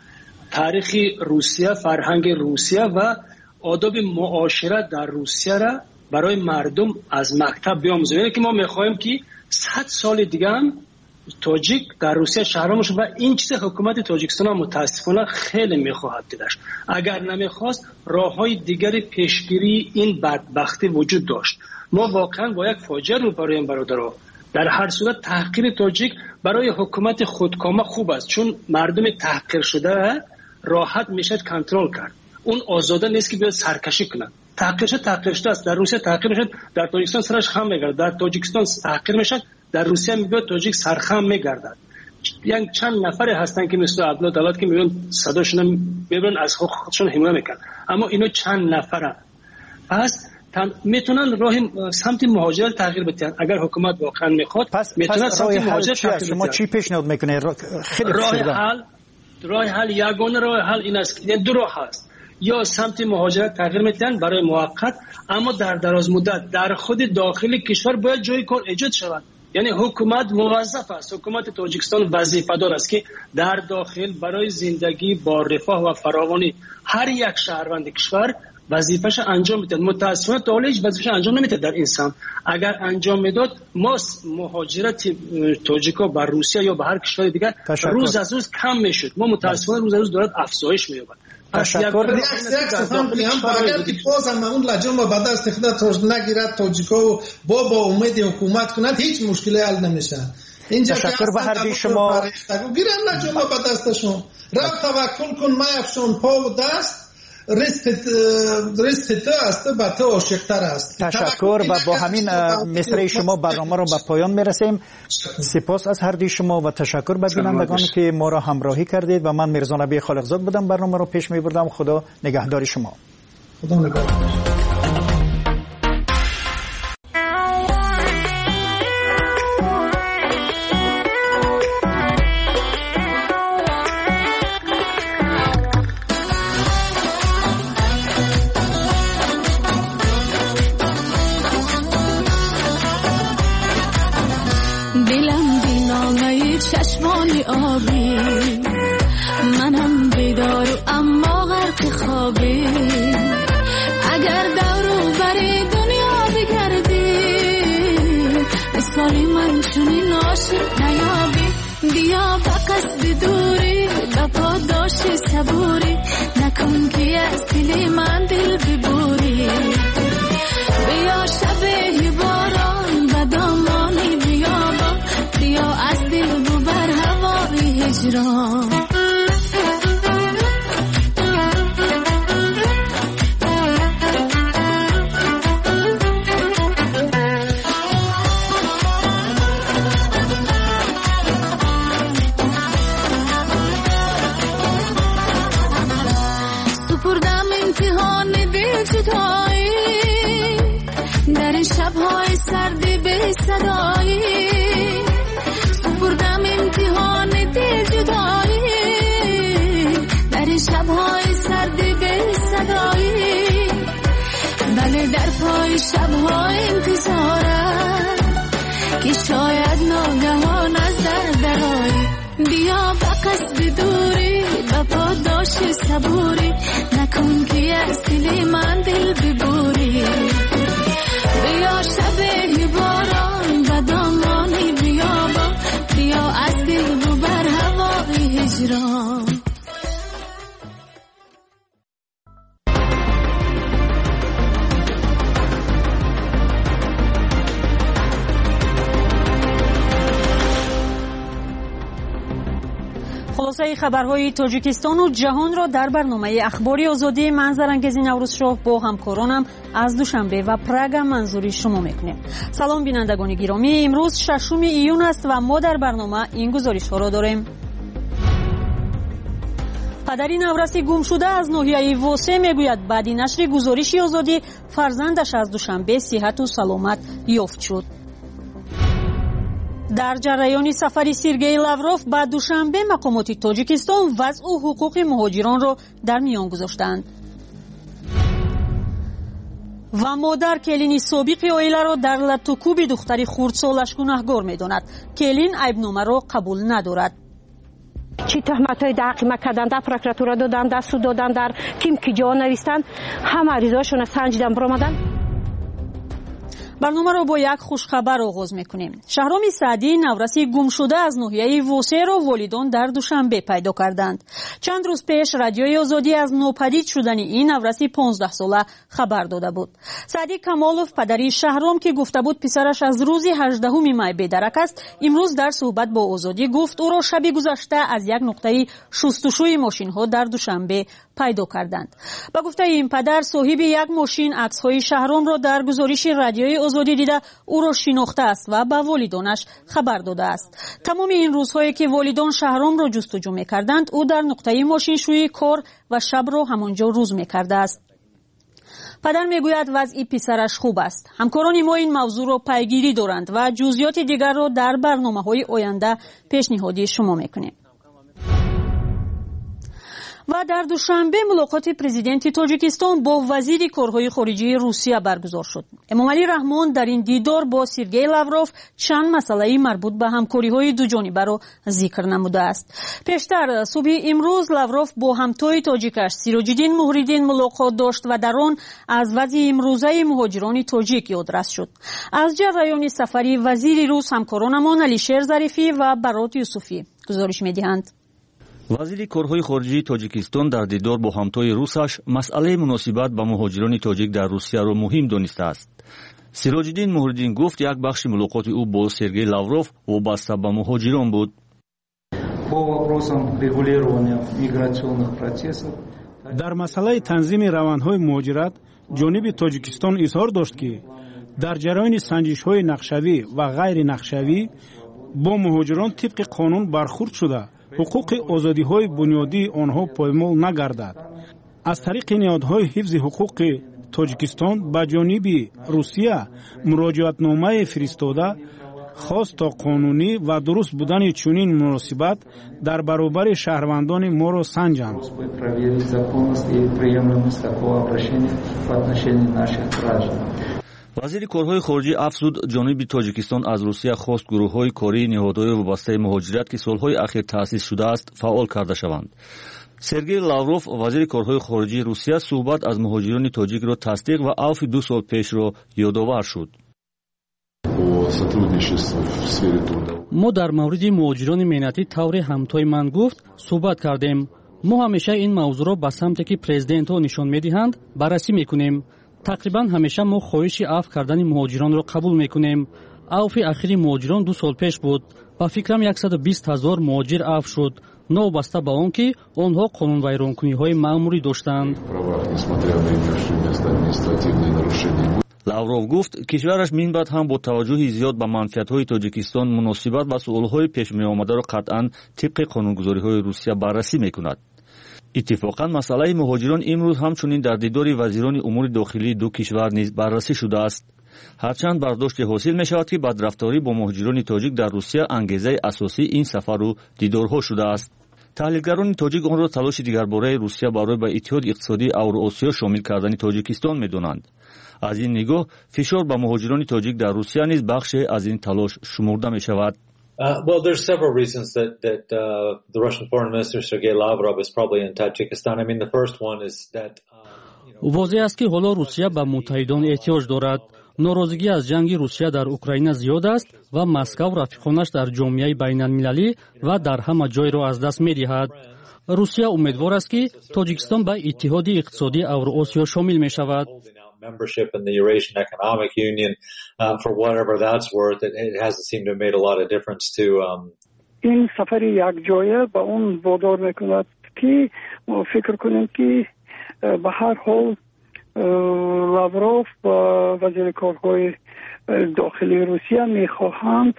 تاریخ روسیه، فرهنگ روسیه و آداب معاشرت در روسیه را برای مردم از مکتب بیاموزیم. یعنی که ما میخوایم که صد سال دیگه هم تاجیک در روسیه شهرام باشه و این چیز حکومت تاجیکستان هم متاسفانه خیلی میخواهد دیدش. اگر نمیخواست راه های دیگری پیشگیری این بدبختی وجود داشت. ما واقعا با یک فاجعه روبرویم برادرها. در هر صورت تحقیر تاجیک برای حکومت خودکامه خوب است، چون مردم تحقیر شده راحت میشه کنترل کرد. اون آزاده نیست که بیاد سرکشی کنه. تحقیر شد تحقیر شده است. در روسیه تحقیر میشد در تاجیکستان سرش خم میگرد، در تاجیکستان تحقیر میشد در روسیه میگه تاجیک سرخم میگردد. یعنی چند نفری هستن که مثل عبدالله دولت که میگن صداشون میبرن از خودشون حمایت میکنن، اما اینو چند نفرن. پس میتونن راه سمت مهاجرت تغییر بدن. اگر حکومت واقعا میخواد میتونه سمت مهاجرت تغییر بده. شما چی پیشنهاد میکنه؟ خیلی راه حل راه حل یگانه راه حل این است، یعنی دو راه هست. یا سمت مهاجرت تغییر میدن برای موقت، اما در دراز مدت در خود داخل کشور باید جای کار ایجاد شود. یعنی حکومت موظف است، حکومت تاجیکستان وظیفه دار است که در داخل برای زندگی با رفاه و فراوانی هر یک شهروند کشور وظیفه‌اش انجام میده. متأسفانه تا حالا هیچ وظیفه‌اش انجام نمیده در انسان. اگر انجام میداد ما مهاجرت تاجیکا به روسیه یا به هر کشور دیگر روز از روز کم میشد. ما متأسفانه روز از روز دارد افزایش می‌یابد. تشکر. یک سخن هم اگر که بازم اون لجام و بعد از خدا توش نگیرد تاجیکا و با با امید حکومت کنند هیچ مشکلی حل نمیشه. اینجا تشکر به هر دوی شما. گیرن لجام و بعد دستشون رو توکل کن میافشون پا و دست رزق رزق تو است با تو عاشق‌تر است. تشکر و با همین مصرع شما برنامه رو به پایان میرسیم. سپاس از هر دوی شما و تشکر به بینندگانی که ما را همراهی کردید و من میرزا نبی خالقزاد بودم برنامه رو پیش میبردم. خدا نگهدار شما. خدا نگهدار. چشمانی آبی منم بیدار و اما غرق خوابی اگر دورو بری دنیا بگردی مثالی من چونین عاشق نیابی بیا به قصد دوری دفا داشتی صبوری نکن که از دل من دل ببوری بیا شبه باران و دامانی بیابان بیا از دل ببر هوای هجران های شب‌های انتظارم که شاید ناگهان از در درایی. بیا به قصد دوری به پاداش صبوری، نکن که از دل من دل ببوری. بیا شب باران به دامانی بیابان، بیا از دل ببر هوای هجران. خلاصه خبرهای تاجیکستان و جهان را در برنامه اخباری آزادی منظرانگیز نوروز شاه با همکارانم از دوشنبه و پراگ منظوری شما میکنیم. سلام بینندگان گرامی، امروز ششم ایون است و ما در برنامه این گزارش ها را داریم. پدری نورسی گم شده از ناحیه واسه میگوید بعد نشر گزارشی آزادی فرزندش از دوشنبه صحت و سلامت یافت شد. در جریان سفر سرگئی لاوروف به دوشنبه مقامات تاجیکستان وضع و حقوق مهاجران را در میان گذاشتند. و مادر کلین سابق اویلا را در لطوکوب دختری خردسالش گناهکار می‌داند. کلین عیبنامه را قبول ندارد. چی تهمت‌های در حق ما کردند، در پروکراتورا دادند، در سود دادند، در کیم کی جا نوشتند، همه ریزاشون سنجیدن برآمدن. برنامه را با یک خوشخبر آغاز میکنیم. شهرام سعدی نورسی گم شده از ناحیه واسه را والدان در دوشنبه پیدا کردند. چند روز پیش رادیوی آزادی از ناپدید شدن این نورسی پانزده ساله خبر داده بود. سعدی کمالوف پدری شهرام که گفته بود پسرش از روز هجدهم می بیدرک است، امروز در صحبت با آزادی گفت او را شب گذشته از یک نقطه شستشوی ماشین ها در دوشنبه پیدا کردند. با گفته این پدر صاحب یک ماشین عکس‌های شهرام را در گزارش رادیوی آزادی دیده او را شناخته است و به والدانش خبر داده است. تمام این روزهایی که والدان شهرام را جستجو می‌کردند او در نقطه ماشین شوی کار و شب را همانجا روز می‌کرده است. پدر میگوید وضع پسرش خوب است. همکاران ما این موضوع را پیگیری دارند و جزئیات دیگر را در برنامه‌های آینده پیشنهاد شما می‌کنیم. و در دوشنبه ملاقات پرزیدنت تاجیکستان با وزیر کارهای خارجه روسیه برگزار شد. امامعلی رحمان در این دیدار با سرگئی لاوروف چند مسئله مربوط به همکاری‌های دو جانبه را ذکر نموده است. پیشتر صبح امروز لاوروف با همتای تاجیکش سیراج‌الدین مهریدین ملاقات داشت و در آن از وضع امروزه مهاجران تاجیک یادرس شد. از جریان سفری وزیر روس همکارانمان علیشیر ظریفی و برات یوسفی گزارش می‌دهند. وزیر کارهای خارجه تاجیکستان در دیدار با همتای روسش مسئله مناسبت با مهاجران تاجیک در روسیه را مهم دانسته است. سیراج‌الدین مهریدین گفت یک بخش ملاقات او با سرگئی لاوروف وابسته به مهاجران بود. در مسئله تنظیم روندهای مهاجرت جانب تاجیکستان اظهار داشت که در جریان سنجش‌های نقشوی و غیر نقشوی با مهاجران طبق قانون برخورد شده حقوق آزادی‌های بنیادی آنها پایمال نگردد. از طریق نهادهای حفظ حقوق تاجیکستان به جانب روسیه مراجعتنامه فرستاده خواست تا قانونی و درست بودن چنین مناسبت در برابر شهروندان ما را سنجند. وزیر کارهای خارجه افزود جانب تاجیکستان از روسیه خواست گروه‌های کاری نهادهای وابسته مهاجرت که سالهای اخیر تأسیس شده است فعال کرده شوند. سرگئی لاوروف وزیر کارهای خارجه روسیه صحبت از مهاجران تاجیک را تصدیق و عفو دو سال پیش را یادآور شد. ما در مورد مهاجران مهنتی طور همتای من گفت صحبت کردیم. ما همیشه این موضوع را به سمتی که پرزیدنت ها نشان می‌دهند بررسی می‌کنیم. تقریبا همیشه ما خواهش عفو کردن مهاجران را قبول میکنیم. عفو اخیری مهاجران دو سال پیش بود. با فکرم صد و بیست هزار مهاجر عفو شد، نوبسته به آن که آنها قانون ویرانکنی های مأموری داشتند. لاوروف گفت کشورش من بعد هم با توجه زیاد به منفعت های تاجیکستان مناسبت با سؤال های پیش می آمده را قطعا طبق قانونگذاری های روسیه بررسی میکند. اتفاقا مسئله مهاجران امروز همچنین در دیدار وزیران امور داخلی دو کشور نیز بررسی شده است. هرچند برداشت حاصل می شود که بدرفتاری با مهاجران تاجیک در روسیه انگیزه اساسی این سفر و دیدارها شده است. تحلیلگران تاجیک آن را تلاش دیگرباره روسیه برای به اتحاد اقتصادی اوراسیا شامل کردن تاجیکستان می دانند. аз ин нигоҳ фишор ба муҳоҷирони тоҷик дар русия низ бахше аз ин талош шумурда мешавад. Uh, well, there's several reasons that that uh, the Russian Foreign Minister Sergei Lavrov is probably in Tajikistan. I mean, the first one is that واضح است که حالا روسیه به متحدان احتیاج دارد. ناراضگی از جنگ روسیه در اوکراین زیاد است و مسکو رفیقانش در جامعه بین المللی و در همه جای را از دست می دهد. روسیه امیدوار است که تاجیکستان به اتحاد اقتصادی اوراسیا شامل می شود. membership in the Eurasian Economic Union, uh, for whatever that's worth, it, it hasn't seemed to have made a lot of difference to um این سفر یک جایه با اون وادار میکند که فکر کنیم که به هر حال لاوروف و وزیر کارهای داخلی روسیه میخواهند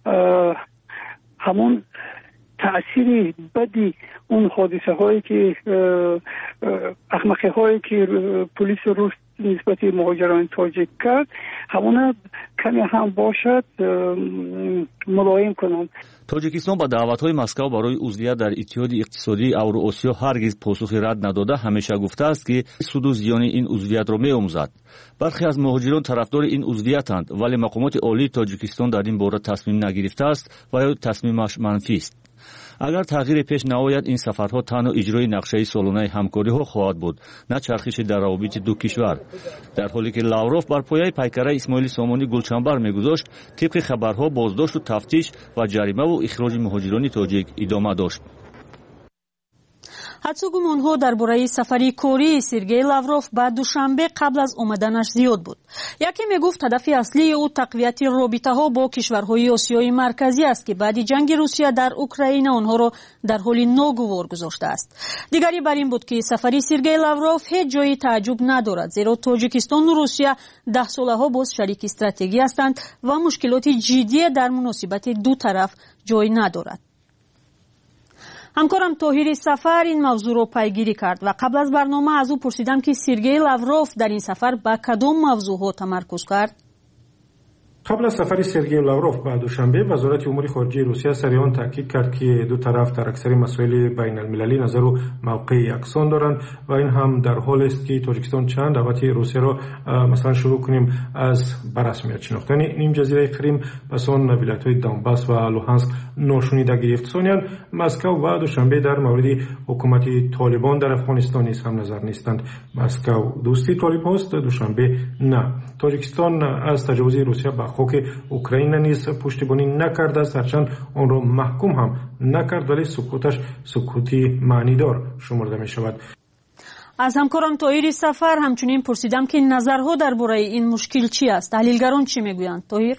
همون تأثیری بدی اون حادثه هایی که احمقی هایی که پلیس روس نسبت مهاجران تاجیک کرد همون کمی هم باشد ملایم کنند. тоҷикистон ба даъватҳои москав барои узвият дар иттиҳоди иқтисодии авроосиё ҳаргиз посухи рад надода ҳамеша гуфтааст ки суду зиёни ин узвиятро меомӯзад. бархе аз муҳоҷирон тарафдори ин узвиятанд, вале мақомоти олии тоҷикистон дар ин бора тасмим нагирифтааст ва ё тасмимаш манфист. агар тағйире пеш наояд, ин сафарҳо танҳо иҷрои нақшаи солонаи ҳамкориҳо хоҳад буд, на чархиши дар равобити ду кишвар. дар ҳоле ки лавров бар пояи пайкараи исмоили сомонӣ гулчанбар мегузошт, тибқи хабарҳо боздошту тафтиш ва ҷаримаву ихроҷи муҳоҷирони тоҷик идома дошт. ҳадсу гумонҳо дар бораи сафари кории Сергей Лавров ба душанбе қабл аз омаданаш зиёд буд. яке мегуфт ҳадафи аслии ӯ тақвияти робитаҳо бо кишварҳои осиёи марказӣ аст ки баъди ҷанги Русия дар Украина онҳоро дар ҳоли ногувор гузоштааст. дигари бар ин буд ки сафари Сергей Лавров ҳеҷ ҷои тааҷҷуб надорад, зеро Тоҷикистону Русия даҳсолаҳо боз шарики стратегӣ ҳастанд ва мушкилоти ҷиддие дар муносибати ду тараф ҷой надорад. ҳамкорам Тоҳири Сафар ин мавзӯъро пайгирӣ кард ва қабл аз барнома аз ӯ пурсидам ки Сергей Лавров дар ин сафар ба кадом мавзӯъҳо тамаркуз кард. قبل از سفر سرگئی لاوروف به دوشنبه وزارت امور خارجه روسیه سریعان تاکید کرد که دو طرف در اکثر مسائل بین المللی نظر و موقع یکسان دارند و این هم در حال است که تاجیکستان چند دعوت روسیه را مثلا شروع کنیم از برسمیت شناختن نیم جزیره کریم پس آن ولایت‌های دونباس و لوهانسک ناشونیده گرفت. ثانیاً مسکو و دوشنبه در مورد حکومت طالبان در افغانستان نیز هم نظر نیستند. مسکو دوستی طالب است، دوشنبه نه. تاجیکستان از تجاوز روسیه به خاک اوکراین نیز پشتیبانی نکرده است، هرچند آن را محکوم هم نکرد، ولی سکوتش سکوتی معنیدار شمرده می شود. از همکارم طاهیر سفر همچنین پرسیدم که نظرها درباره این مشکل چی است؟ تحلیلگران چی میگویند؟ طاهیر؟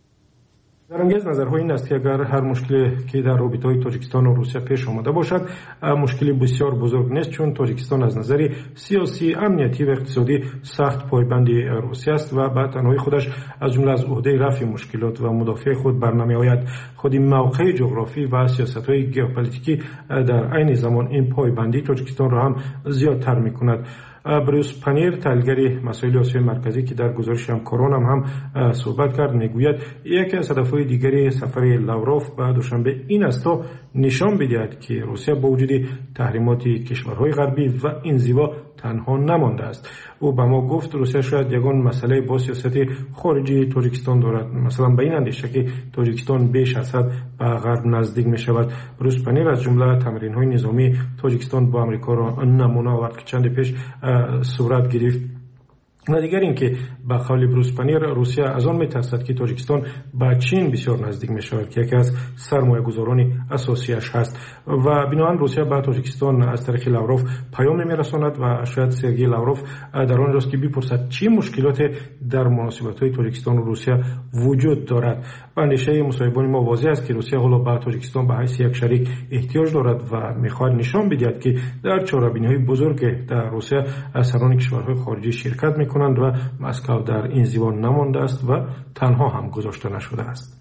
درانگیز نظرها این است که اگر هر مشکلی که در رابطه‌های تاجیکستان و روسیه پیش آمده باشد مشکلی بسیار بزرگ نیست، چون تاجیکستان از نظر سیاسی، امنیتی و اقتصادی سخت پایبند روسیه است و به تنهایی خودش از جمله از عهده رفع مشکلات و مدافع خود برنمی‌آید. خود موقع جغرافی و سیاست‌های ژئوپلیتیکی در عین زمان این پایبندی تاجیکستان را هم زیادتر می‌کند. بروس پنیر، تحلیلگر مسائل آسیای مرکزی که در گزارش همکاران هم, هم صحبت کرد، میگوید یکی از هدفهای دیگری سفر لاوروف به دوشنبه این است تا نشان بدهد که روسیه با وجود تحریمات کشورهای غربی و انزوا تنها نمانده است. او به ما گفت روسیه شاید یگان مسئله با سیاست خارجی تاجیکستان دارد، مثلا به این اندیشه که تاجیکستان بیش از حد به غرب نزدیک می شود. بروس پنیر از جمله تمرین‌های نظامی تاجیکستان با آمریکا را نمونه آورد که چند پیش صورت گرفت. و دیگر اینکه به قول بروس پنیر روسیه از آن میترسد که تاجیکستان به چین بسیار نزدیک می شود که یکی از سرمایه گذاران اساسیش هست و بنابراین روسیه به تاجیکستان از طریق لاوروف پیام می رساند و شاید سرگئی لاوروف در آن جاست که بپرسد چه مشکلات در مناسبات های تاجیکستان و روسیه وجود دارد. و اندیشه مصاحبان ما واضح است که روسیه حالا به تاجیکستان به حیث یک شریک احتیاج دارد و میخواهد نشان بدهد که در چهاربینی‌های بزرگ در روسیه سران کشورهای خارجی شرکت میکنند و مسکو در انزوا نمانده است و تنها هم گذاشته نشده است.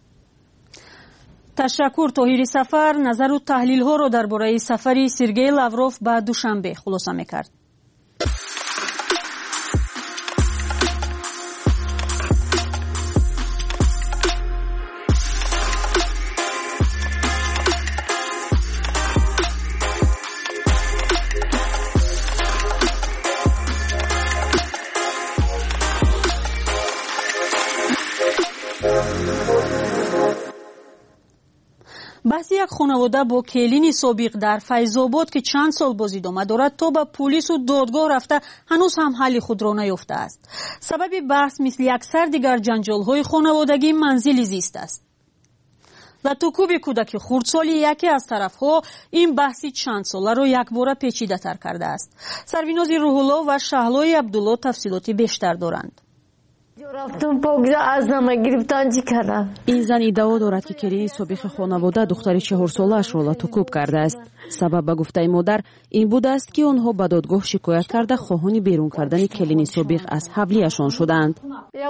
تشکر طاهیر سفر. نظر و تحلیل ها را درباره سفر سرگئی لاوروف به دوشنبه خلاصه میکرد. یک خانواده با کلین سابق در فیض‌آباد که چند سال بازدید دارد تا به پلیس و دادگاه رفته هنوز هم حل خود را نیافته است. سبب بحث مثل اکثر دیگر جنجال‌های خانوادگی منزل زیست است. لطوکوب کودک خردسالی یکی از طرفها این بحثی چند ساله را یک باره پیچیده تر کرده است. سرویناز روح‌الله و شهلای عبدالله تفصیلاتی بیشتر دارند. این زن ادعا دارد که کلین سابق خانواده دختر چهار ساله‌اش را لطوکوب کرده است. سبب به گفته مادر این بوده است که آنها به دادگاه شکایت کرده خواهان بیرون کردن کلین سابق از حولیشان شدند.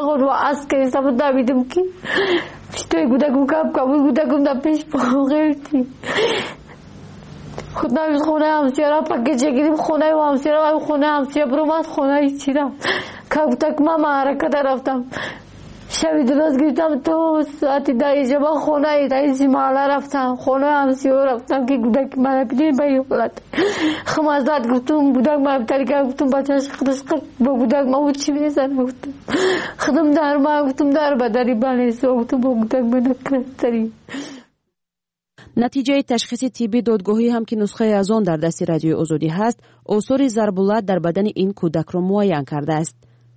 خود نمیز خونه همسیارا پاکیجه گیریم خونه و همسیارا و خونه همسیارا برومد خونه ایچی رم که تک من معرکت رفتم شبی درست گیرتم تو ساعتی دایی جبا خونه ای رئیسی محله رفتم خونه همسیارا رفتم که گودک من بینید به یه حالت خمازداد گفتم بودک من بطریقه گفتم بچهش خودش با بودک من بود چی بینیزن گفتم خودم در من گفتم در بداری بانیست و گفتم با بودک من نکرد نتیجه تشخیص طبی دادگاهی هم که نسخه از آن در دست رادیوی آزادی هست، آثار ضربالت در بدن این کودک را معاین کرده است.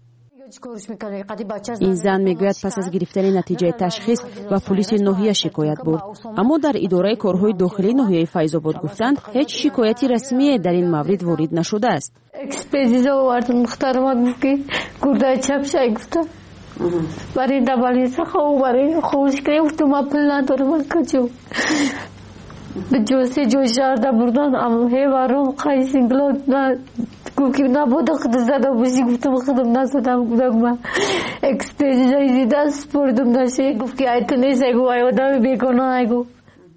این زن میگوید پس از گرفتن نتیجه تشخیص و پلیس ناحیه شکایت برد، اما در اداره کارهای داخلی ناحیه فیض‌آباد گفتند هیچ شکایتی رسمی در این مورد وارد نشده است. اکسپرتیزا آورد محترمات گفت که گرده چپ شای گفتم برای دبالیسا خواه برای خوش که گفتم ما پل ندارم من کجا به جوسی جو شارده بردن اما هیوارم خواهی سنگلات نه گفت که نبوده خود زده باشی گفتم خودم نزدم گفتم من اکسپرتیزا ایزیده سپردم نشه گفت که ایتو نیست اگو آیوده بیکنه اگو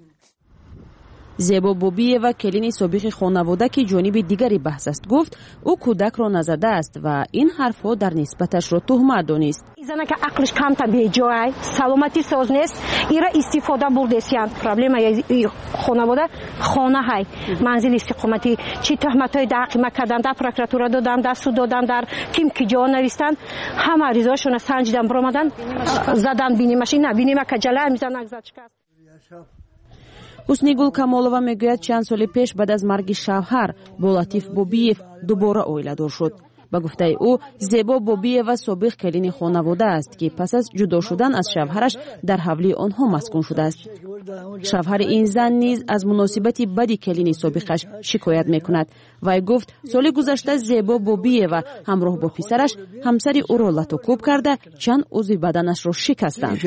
زیبا بوبیه و کلین سابق خانواده که جانب دیگری بحث است گفت او کودک را نزده است و این حرفها در نسبتش را تهمت دانست. زنه که عقلش کم تا به جای سلامتی ساز نیست ایرا استفاده برده‌اند. پرابلم ای خانواده خانه های منزل استقامتی چی تهمت‌های دقیق کردن در پروکراتورا دادن در سود دادن در کیم کی جا نوشتن همه ریزاشون سنجیدن برآمدن زدن بینیمش نه بینیمه که جلای میزنن زدشکا حسنیگул камолова мегӯяд чанд соли пеш баъд аз марги шавҳар бо латиф бобиев дубора оиладор шуд. ба гуфтаи ӯ зебо бобиева собиқ келини хонавода аст ки пас аз ҷудо шудан аз шавҳараш дар ҳавлии онҳо маскун шудааст. шавҳари ин зан низ аз муносибати бади келини собиқаш шикоят мекунад. вай гуфт соли гузашта зебо бобиева ҳамроҳ бо писараш ҳамсари ӯро латокӯб карда чанд узви баданашро шикастанд.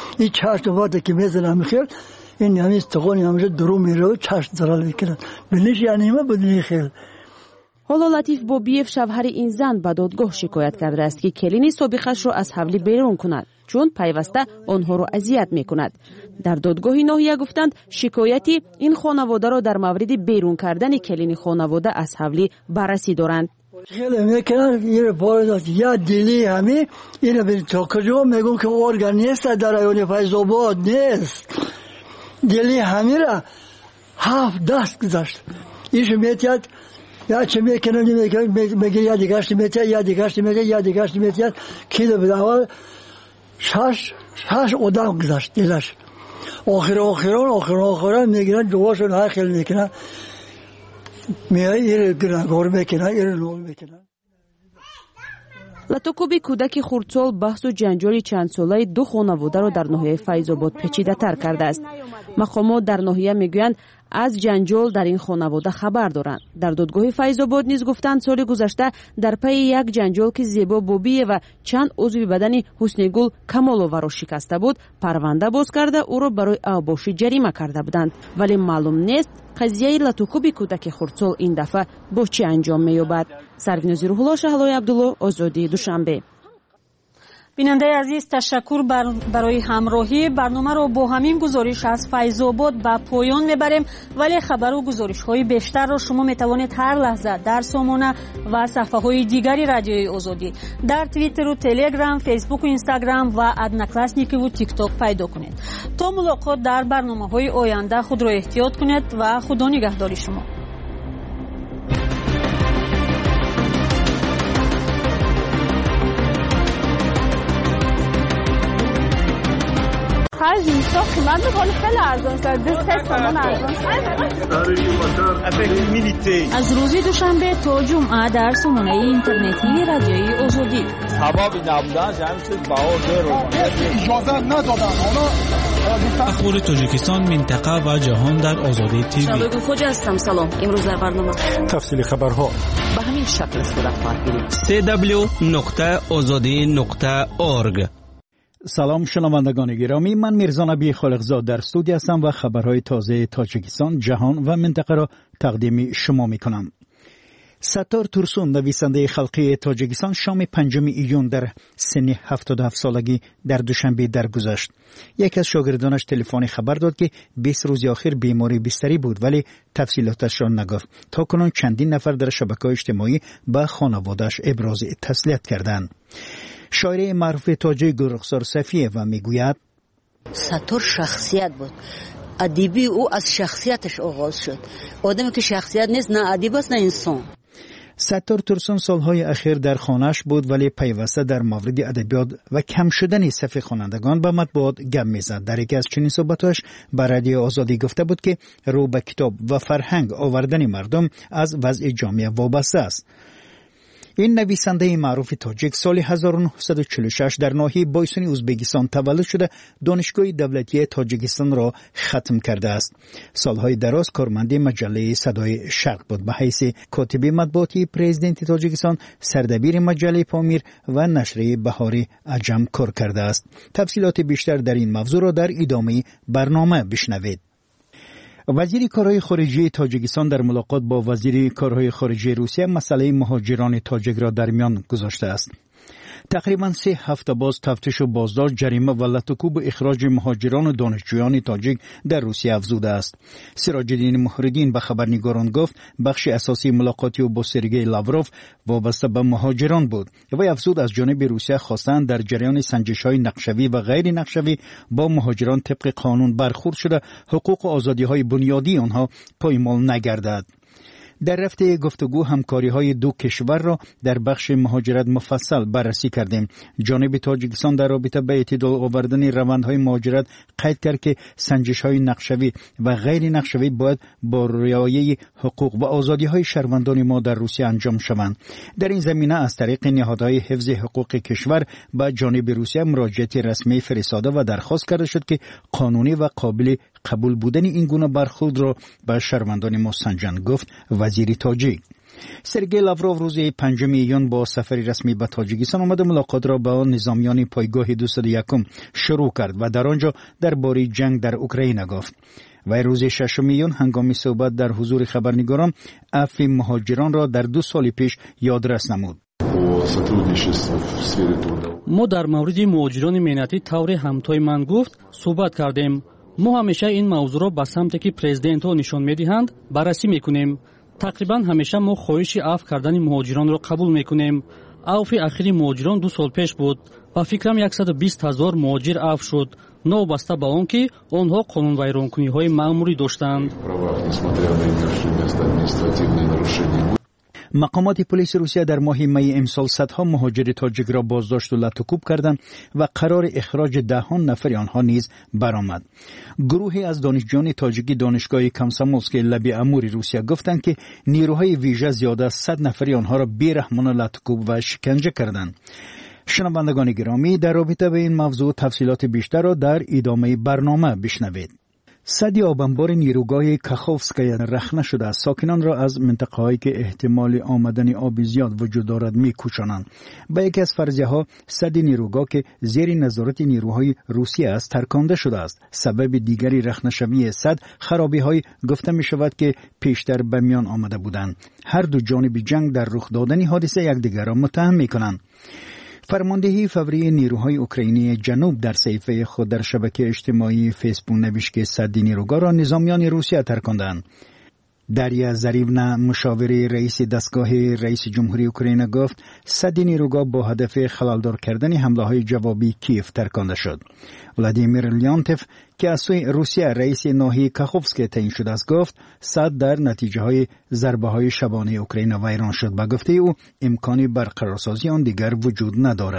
این همین استقانی همیشه درو میره و چشم زرال میکنن بینیش یعنی ما بدونی خیل. حالا لطیف بوبیف شوهر این زن به دادگاه شکایت کرده است که کلین سابقش را از حولی بیرون کند چون پیوسته آنها را اذیت میکند. در دادگاه ناحیه گفتند شکایتی این خانواده را در مورد بیرون کردن کلین خانواده از حولی بررسی دارند. خیلی میکنن یه بار یا دلی همی اینو به تا کجا میگم که ارگان نیست در ایون فیض‌آباد نیست. دلی همه را هفت دست گذاشت. ایش میتیاد یا چه میکنه نمیکنه میگه یا دیگرش میتیاد یا دیگرش میگه یا دیگرش میتیاد کی دو بداول شش شش آدم گذاشت دلش. آخر آخران آخر آخران میگیرن دواشون هر خیلی میکنن میای ایر گناهگار میکنن ایر نول میکنن. لطوکوبی کودک خردسال بحث و جنجال چند ساله دو خانواده را در ناحیه فیض‌آباد پیچیده تر کرده است. مقامات در ناحیه میگویند از جنجال در این خانواده خبر دارند. در دادگاه فیض‌آباد نیز گفتند سال گذشته در پی یک جنجال که زیبا بوبیه و چند عضو بدن حسنیگول کمالووا را شکسته بود پرونده باز کرده او را برای اوباشی جریمه کرده بودند، ولی معلوم نیست قضیه لطوکوبی کودک خردسال این دفعه با چه انجام می‌یابد. سرویناز روح‌الله، شهلای عبدالله، آزادی دوشنبه. بیننده عزیز تشکر بر برای همراهی. برنامه را با همین گزارش از فیض‌آباد به پایان میبریم، ولی خبر و گزارش های بیشتر را شما میتوانید هر لحظه در سامانه و صفحه های دیگری رادیوی آزادی در توییتر و تلگرام، فیسبوک و اینستاگرام و ادناکلاسنیکی و تیک تاک پیدا کنید. تا ملاقات در برنامه های آینده خود را احتیاط کنید و خدا نگهدار شما. هر قیمت میکنه خیلی ارزان شد سه تومن ارزان از روز دوشنبه تا جمعه در سامانه اینترنتی رادیوی آزادی سبب نبودن جمعیت بهار اجازه ندادن اخبار تاجیکستان منطقه و جهان در آزادی تیوی. شبکه خوجا هستم. سلام. امروز در برنامه تفصیل خبرها به همین شکل صورت خواهد گرفت. دبلیو دبلیو دبلیو نقطه آزادی نقطه اورگ. سلام شنوندگان گرامی، من میرزا نبی خالقزاد در استودیو هستم و خبرهای تازه تاجیکستان، جهان و منطقه را تقدیم شما میکنم. ستار تورسون، نویسنده خلقی تاجیکستان، شام پنجم ایون در سن هفتاد و هفت سالگی در دوشنبه درگذشت. یک از شاگردانش تلفنی خبر داد که بیست روز اخیر بیماری بستری بود ولی تفصیلاتش را نگفت. تا کنون چندین نفر در شبکه‌های اجتماعی به خانواده‌اش ابراز تسلیت کردند. شاعر معروف تاجیک رخسار صفیه و میگوید ستار شخصیت بود. ادیبی او از شخصیتش آغاز شد. آدمی که شخصیت نیست نه ادیب است نه انسان. ستار تورسون سالهای اخیر در خانه‌اش بود ولی پیوسته در مورد ادبیات و کم شدن صف خوانندگان به مطبوعات گپ میزد. در یکی از چنین صحبتاش به رادیو آزادی گفته بود که رو به کتاب و فرهنگ آوردن مردم از وضع جامعه وابسته است. این نویسنده معروف تاجیک سال هزار و نهصد و چهل و شش در ناحیه بایسونی ازبکستان تولد شده دانشگاه دولتی تاجیکستان را ختم کرده است. سالهای دراز کارمند مجله صدای شرق بود. به حیث کاتب مطبوعاتی پرزیدنت تاجیکستان، سردبیر مجله پامیر و نشریه بهار عجم کار کرده است. تفصیلات بیشتر در این موضوع را در ادامه برنامه بشنوید. وزیر کارهای خارجه تاجیکستان در ملاقات با وزیر کارهای خارجه روسیه مسئله مهاجران تاجیک را در میان گذاشته است. تقریبا سه هفته باز تفتیش و بازداشت، جریمه و لطوکوب اخراج مهاجران و دانشجویان تاجیک در روسیه افزوده است. سراج الدین محردین به خبرنگاران گفت بخش اساسی ملاقاتی او با سرگئی لاوروف وابسته به مهاجران بود و افزود از جانب روسیه خواستند در جریان سنجش‌های نقشوی و غیر نقشوی با مهاجران طبق قانون برخورد شده حقوق و آزادی‌های بنیادی آنها پایمال نگردد. در رفته گفتگو همکاری‌های دو کشور را در بخش مهاجرت مفصل بررسی کردیم. جانب تاجیکستان در رابطه با اعتدال آوردن روندهای مهاجرت قید کرد که سنجش‌های نقشوی و غیر نقشوی باید با رعایت حقوق و آزادی‌های شهروندان ما در روسیه انجام شوند. در این زمینه از طریق نهادهای حفظ حقوق کشور به جانب روسیه مراجعه رسمی فرستاده و درخواست کرده شد که قانونی و قابل قبول بودن این گونه برخورد را به شهروندان ما سنجند، گفت وزیر تاجیک. سرگئی لاوروف روز پنجم ایون با سفری رسمی به تاجیکستان آمد و ملاقات را با نظامیان پایگاه دویست و یک شروع کرد و در آنجا درباره جنگ در اوکراین گفت. و روز ششم ایون هنگامی صحبت در حضور خبرنگاران عفو مهاجران را در دو سال پیش یادرس نمود. ما در مورد مهاجران مهنتی طور همتای من گفت صحبت کردیم. ما همیشه این موضوع را به سمتی که پرزیدنت ها نشان میدهند بررسی میکنیم. تقریبا همیشه ما خواهش عفو کردن مهاجران را قبول میکنیم. عفو اخیری مهاجران دو سال پیش بود و فکرم صد و بیست هزار مهاجر عفو شد، نوبسته به آن که آنها قانون ویرانکنی های مأموری داشتند. مقامات پلیس روسیه در ماه می امسال صدها مهاجر تاجیک را بازداشت و لطوکوب کردند و قرار اخراج دهان نفر آنها نیز برآمد. گروهی از دانشجویان تاجیکی دانشگاه کامسامولسک لب امور روسیه گفتند که نیروهای ویژه زیاده از صد نفر آنها را بی‌رحمانه لطوکوب و شکنجه کردند. شنوندگان گرامی، در رابطه با این موضوع تفصیلات بیشتر را در ادامه برنامه بشنوید. سد آبانبار نیروگاه کاخوفسکای رخنه شده است. ساکنان را از منطقه‌هایی که احتمال آمدن آب زیاد وجود دارد می‌کوشانند. با یکی از فرضیه‌ها سد نیروگاه که زیر نظارت نیروهای روسیه است ترکانده شده است. سبب دیگری رخنه شوی سد خرابی‌های گفته می‌شود که پیشتر به میان آمده بودند. هر دو جانب جنگ در رخ دادن حادثه یکدیگر را متهم می‌کنند. فرماندهی فوری نیروهای اوکراینی جنوب در صفحه خود در شبکه اجتماعی فیسبوک نوشت که سد نیروگاه را نظامیان روسیه ترکاندند. دریا زریونا مشاور رئیس دستگاه رئیس جمهوری اوکراین گفت سد نیروگاه با هدف خلالدار کردن حمله های جوابی کیف ترکانده شد. ولادیمیر لیانتوف که از سوی روسیه رئیس ناحیه کاخوفسک تعیین شده است گفت سد در نتیجه های ضربه های شبانه اوکراین ویران شد. با گفته او امکانی برقرارسازی آن دیگر وجود ندارد.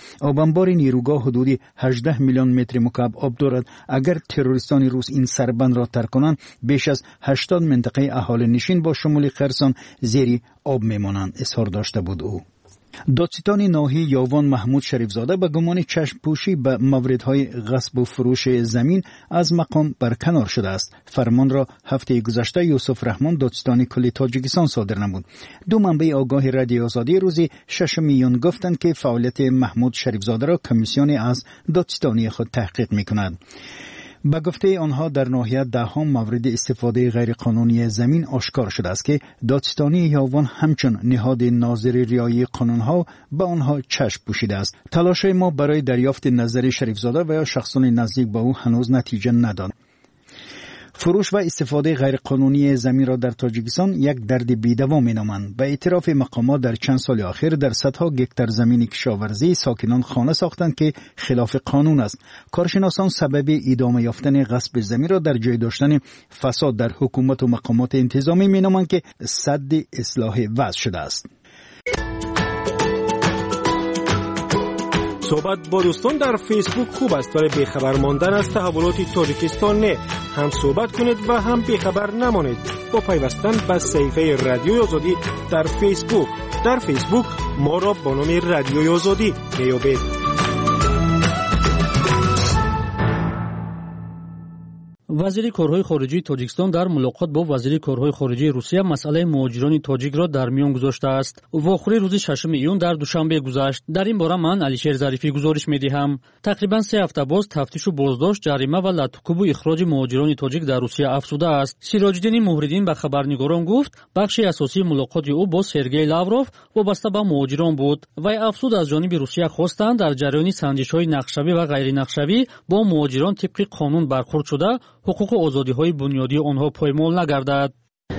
آبانبار نیروگاه حدود هجده میلیون متر مکعب آب دارد. اگر تروریستان روس این سربند را ترک کنند بیش از هشتاد منطقه اهالی نشین با شمول خرسان زیر آب میمانند اظهار داشته بود او. دادستان ناحیه یاوان محمود شریفزاده به گمان چشم پوشی به موردهای غصب و فروش زمین از مقام برکنار شده است. فرمان را هفته گذشته یوسف رحمان دادستان کلی تاجیکستان صادر نمود. دو منبع آگاه رادیو آزادی روزی ششم میون گفتند که فعالیت محمود شریفزاده را کمیسیون از دادستانی خود تحقیق میکند. به گفته آنها در ناحیه دهها مورد استفاده غیرقانونی زمین آشکار شده است که دادستانی یاوان همچون نهاد ناظر ریایی قانونها به آنها چشم پوشیده است. تلاش ما برای دریافت نظر شریفزاده و یا شخصان نزدیک به او هنوز نتیجه نداد. فروش و استفاده غیرقانونی زمین را در تاجیکستان یک درد بی‌دوام می‌نامند. به اعتراف مقامات در چند سال اخیر در صدها گکتار زمین کشاورزی ساکنان خانه ساختند که خلاف قانون است. کارشناسان سبب ادامه یافتن غصب زمین را در جای داشتن فساد در حکومت و مقامات انتظامی می‌نامند که سد اصلاح وضع شده است. صحبت با دوستان در فیسبوک خوب است ولی بیخبر ماندن از تحولات تاجیکستان نه. هم صحبت کنید و هم بیخبر نمانید با پیوستن به صفحه رادیوی آزادی در فیسبوک. در فیسبوک ما را با نام رادیوی آزادی میابید. وزیر کارهای خارجی تاجیکستان در ملاقات با وزیر کارهای خارجی روسیه مسئله مهاجران تاجیک را در میان گذاشته است. واخوری روز ششم ایون در دوشنبه گذشت. در این باره من علیشیر ظریفی گزارش می‌دهم. تقریبا سه هفته باز تفتیش و بازداشت، جریمه و لطوکوب و اخراج مهاجران تاجیک در روسیه افزوده است. سیراج‌الدین مهردین به خبرنگاران گفت بخشی اساسی ملاقات او با سرگئی لاوروف وابسته به مهاجران بود. وی افزود از جانب روسیه خواستند در جریان سنجش‌های نقشه‌ای و غیر نقشه‌ای با مهاجران طبق قانون برخورد شده حقوق و آزادی‌های بنیادی آنها پایمال نگردد.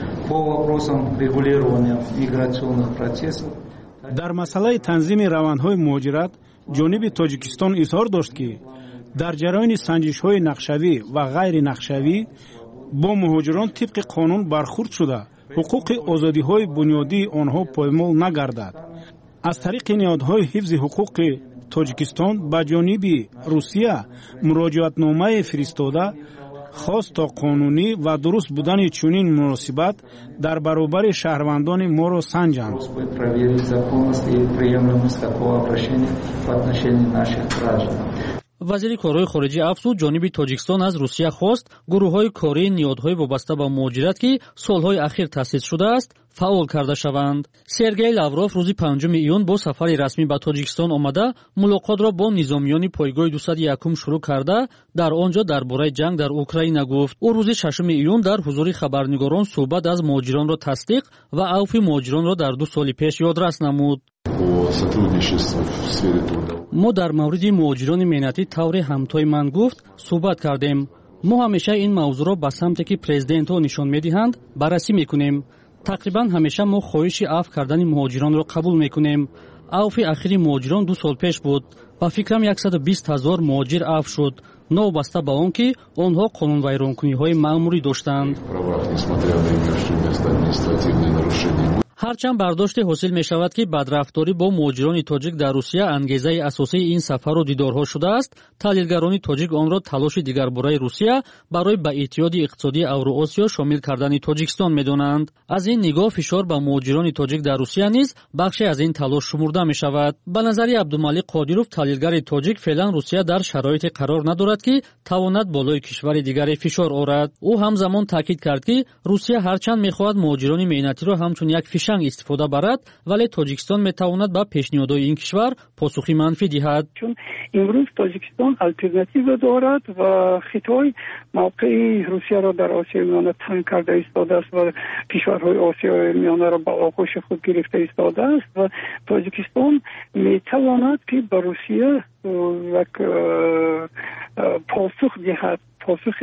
در مسئله تنظیم روندهای مهاجرت جانب تاجیکستان اظهار داشت که در جریان سنجش‌های نقشه‌ای و غیر نقشه‌ای با مهاجران طبق قانون برخورد شده حقوق آزادی‌های بنیادی آنها پایمال نگردد. از طریق نهادهای حفظ حقوق تاجیکستان به جانب روسیه مراجعتنامه فرستاده خواست تا قانونی و درست بودن چنین مناسبت در برابر شهروندان ما را سنجند. وزیر کارهای خارجی افزود جانب تاجیکستان از روسیه خواست گروه‌های کاری نیادهای وابسته به مهاجرت که سالهای اخیر تأسیس شده است فعال کرده شوند. سرگئی لاوروف روز پنجم ایون با سفری رسمی به تاجیکستان آمده ملاقات را با نظامیان پایگاه دویست و یک شروع کرده در آنجا درباره جنگ در اوکراین گفت. او روز ششم ایون در حضور خبرنگاران صحبت از مهاجران را تصدیق و عفو مهاجران را در دو سال پیش یادرس نمود. ما در مورد مهاجران مهنتی طور همتای من گفت صحبت کردیم. ما همیشه این موضوع را به سمتی که پرزیدنت ها نشان میدهند بررسی میکنیم. تقریبا همیشه ما خواهش عفو کردن مهاجران را قبول میکنیم. عفو اخیری مهاجران دو سال پیش بود. با فکرم صد و بیست هزار مهاجر عفو شد. نوبسته به آن که آنها قانون ویرانکنی های مأموری داشتند. هرچند برداشت حاصل می شود که بدرفتاری با مهاجران تاجیک در روسیه انگیزه اساسی این سفر و دیدارها شده است، تحلیلگران تاجیک آن را تلاش دیگرباره روسیه برای به اتحاد اقتصادی اوراسیا شامل کردن تاجیکستان می دانند. از این نگاه فشار به مهاجران تاجیک در روسیه نیز بخشی از این تلاش شمرده می شود. به نظر عبدالملک قادیروف تحلیلگر تاجیک فعلا روسیه در شرایط قرار ندارد که تواند بالای کشور دیگری فشار آورد. او همزمان تاکید کرد که روسیه هرچند می خواهد مهاجران مهنتی را همچون یک فشنگ استفاده برد ولی تاجیکستان می تواند به پیشنهادهای این کشور پاسخی منفی دهد. چون امروز تاجیکستان آلترناتیو دارد و خطای موقع روسیه را در آسیای میانه تنگ کرده ایستاده است و کشورهای آسیای میانه را به آغوش خود گرفته ایستاده است و تاجیکستان می تواند که به روسیه یک پاسخ دهد، پاسخ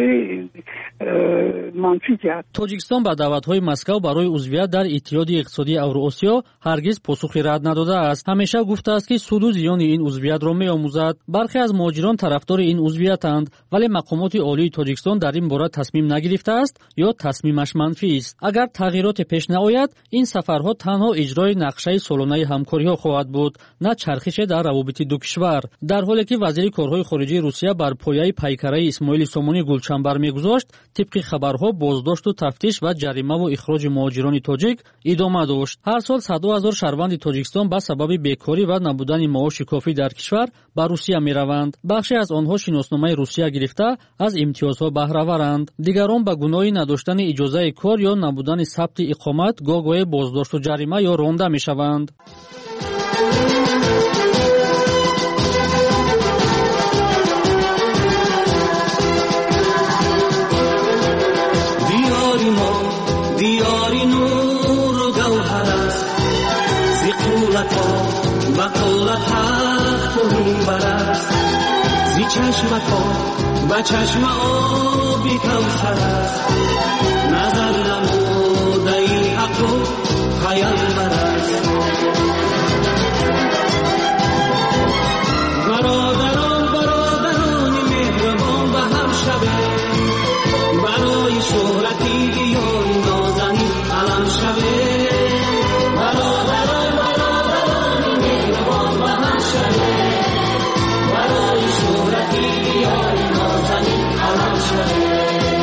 منفی دهد. توجیکستان با دعوت‌های مسکو برای عضویت در اتحاد اقتصادی اوراسیا هرگز پاسخی رد نداده است. همیشه گفته است که سود و زیان این عضویت را می‌آموزد. برخی از مهاجران طرفدار این عضویت‌اند، ولی مقامات عالی تاجیکستان در این باره تصمیم نگرفته است یا تصمیمش منفی است. اگر تغییرات پیش نیاید، این سفرها تنها اجرای نقشه سالانه همکاری‌ها خواهد بود، نه چرخش در روابط دو کشور. در حالی که وزیر کارهای خارجه روسیه بر پایه پیکره اسماعیل سامونی گلچنبر می‌گذاشت، طبق خبرها بازداشت و تفتیش و جریمه و اخراج مهاجران تاجیک ادامه داشت. هر سال صدها هزار شهروند تاجیکستان به سبب بیکاری و نبودن معاش کافی در کشور به روسیه می‌روند. بخشی از آنها شناسنامه روسیه گرفته از امتیازها بهره‌ورند. دیگران به گناه نداشتن اجازه کار یا نبودن ثبت اقامت گاهگاه بازداشت و جریمه یا رانده می‌شوند. دیاری نور و گوهر است، زی قولت ها و قولت حق و میبر است، زی چشم ها و چشم آبی کوثر است، نظر نموده ای حق و پیامبر است. برادران برادران مهربان به هم شبه، برای شهرتی یاری نازنی علم شبه. برادران برادران مهربان به هم شبه، برای شهرتی یاری نازنی علم شبه.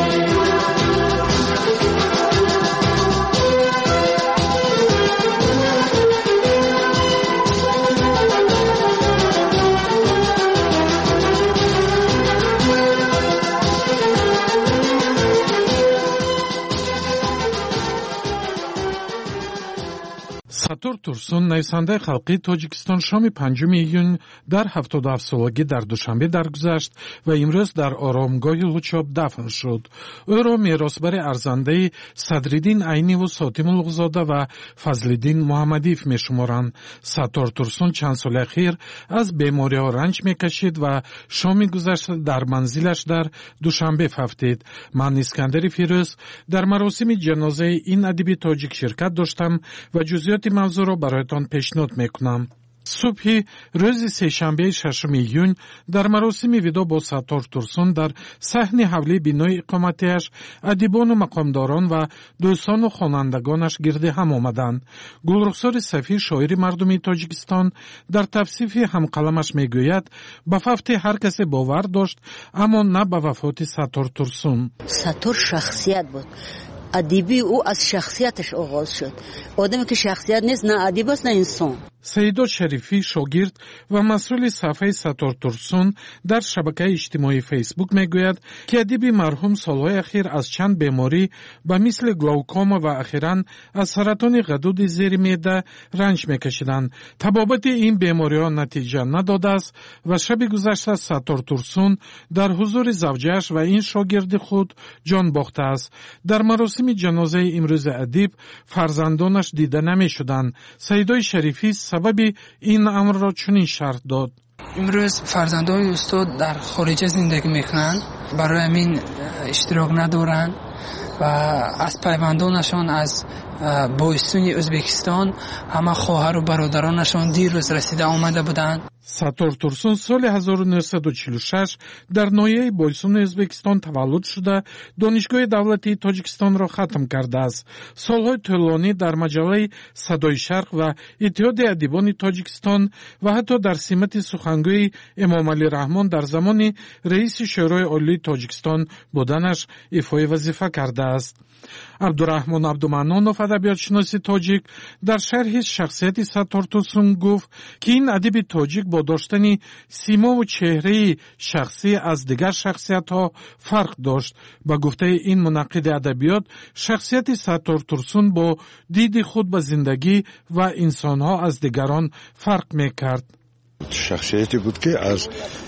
сатур турсун нависандаи халқии тоҷикистон шоми панҷуми июн дар ҳафтоду ҳафт солагӣ дар душанбе даргузашт ва имрӯз дар оромгоҳи лучоб дафн шуд. ӯро меросбари арзандаи Садриддин Айниву Сотимул Уғзода ва Фазлиддин Муҳаммадиев мешуморанд. Саттор Турсун чанд соли ахир аз бемориҳо ранҷ мекашид ва шоми гузашта дар манзилаш дар Душанбе фафтид. Ман Искандари Фирӯз дар маросими ҷанозаи ин адиби тоҷик ширкат доштам ва ҷузъиёти мавзӯъро бароятон пешниҳод мекунам. субҳи рӯзи сешанбеи шашуми июн дар маросими видо бо Саттор Турсун дар саҳни ҳавлии бинои иқоматиаш адибону мақомдорон ва дӯстону хонандагонаш гирди ҳам омаданд. Гулрухсори Сафӣ, шоири мардуми Тоҷикистон, дар тавсифи ҳамқаламаш мегӯяд, ба фафти ҳар касе бовар дошт, аммо на ба вафоти Саттор Турсун. Саттор шахсият буд. Адиби ӯ аз шахсияташ оғоз шуд. Одаме ки шахсият нест, на адиб аст, на инсон. Саидо Шарифӣ, шогирд ва масъули сафҳаи Саттор Турсун дар шабакаи иҷтимоии Фейсбук мегӯяд, ки адиби марҳум солҳои ахир аз чанд беморӣ ба мисли глаукома ва ахиран аз саратони ғадуди зери меъда ранҷ мекашиданд. Табобати ин бемориҳо натиҷа надодааст ва шаби гузашта Саттор Турсун дар ҳузури завҷааш ва ин шогирди худ ҷон бохтааст. Дар маросими ҷанозаи имрӯзи адиб фарзандонаш дида намешуданд. Саидои Шарифӣ сабаби ин амрро чунин шарҳ дод. имрӯз фарзандони устод дар хориҷа зиндагӣ мекунанд, барои ҳамин иштирок надоранд ва аз пайвандонашон аз боистуни Ӯзбекистон ҳама хоҳару бародаронашон дирӯз расида омада буданд. Саттор Турсун соли ҳазору нӯҳсаду чилу шаш дар ноҳияи Бойсуни Ӯзбекистон таваллуд шуда, донишгоҳи давлатии Тоҷикистонро хатм кардааст. Солҳои тӯлонӣ дар маҷаллаи Садои Шарқ ва Иттиҳоди адибони Тоҷикистон ва ҳатто дар симати сухангӯи Эмомалӣ Раҳмон дар замони раиси Шӯрои Олии Тоҷикистон буданаш ифои вазифа кардааст. Абдураҳмон Абдуманнонов, адабиётшиноси тоҷик, дар шарҳи шахсияти Саттор Турсун гуфт, ки ин адиби тоҷик бо доштани симову чеҳраи шахсӣ аз дигар шахсиятҳо фарқ дошт. Ба гуфтаи ин мунаққиди адабиёт, шахсияти Саттор Турсун бо диди худ ба зиндагӣ ва инсонҳо аз дигарон фарқ мекард. шахсияте буд ки аз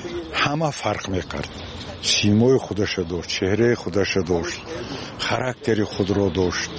ҳама фарқ мекард. симои худашо дошт, чеҳраи худашо дошт, характери худро дошт,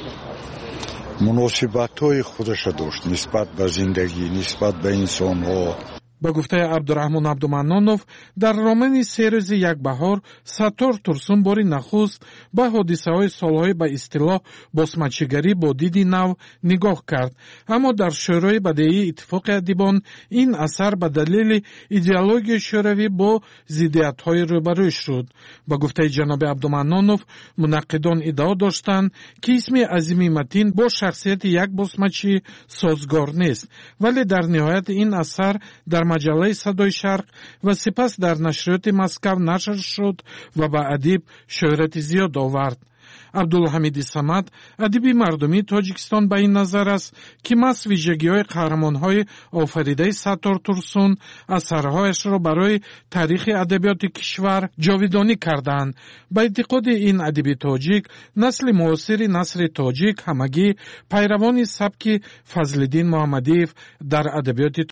муносибатҳои худашо дошт нисбат ба зиндагӣ, нисбат ба инсонҳо. ба гуфтаи Абдураҳмон Абдуманнонов, дар романи се рӯзи Якбаҳор Саттор Турсун бори нахуст ба ҳодисаҳои солҳои ба истилоҳ босмачигарӣ бо диди нав нигоҳ кард. Аммо дар шӯрои бадеии иттифоқи адибон ин асар ба далели идеологияи шӯравӣ бо зиддиятҳои рӯбарӯ шуд. ба гуфтаи ҷаноби Абдуманнонов, мунаққидон иддао доштанд, ки исми Азими Матин бо шахсияти як босмачӣ созгор нест, вале дар ниҳоят ин асар дар маҷаллаи Садои Шарқ ва сипас дар нашриёти Москав нашр шуд ва ба адиб шӯҳрати зиёд овард. Абдулҳамиди Самад, адиби мардумии Тоҷикистон, ба ин назар аст, ки маҳз виҷагиҳои қаҳрамонҳои офаридаи Саттор Турсун асарҳояшро барои таърихи адабиёти кишвар ҷовидонӣ кардаанд. Ба эътиқоди ин адиби тоҷик, насли муосири Насри Тоҷик ҳамагӣ пайравони сабки Фазлиддин Муҳаммадиев дар адабиёти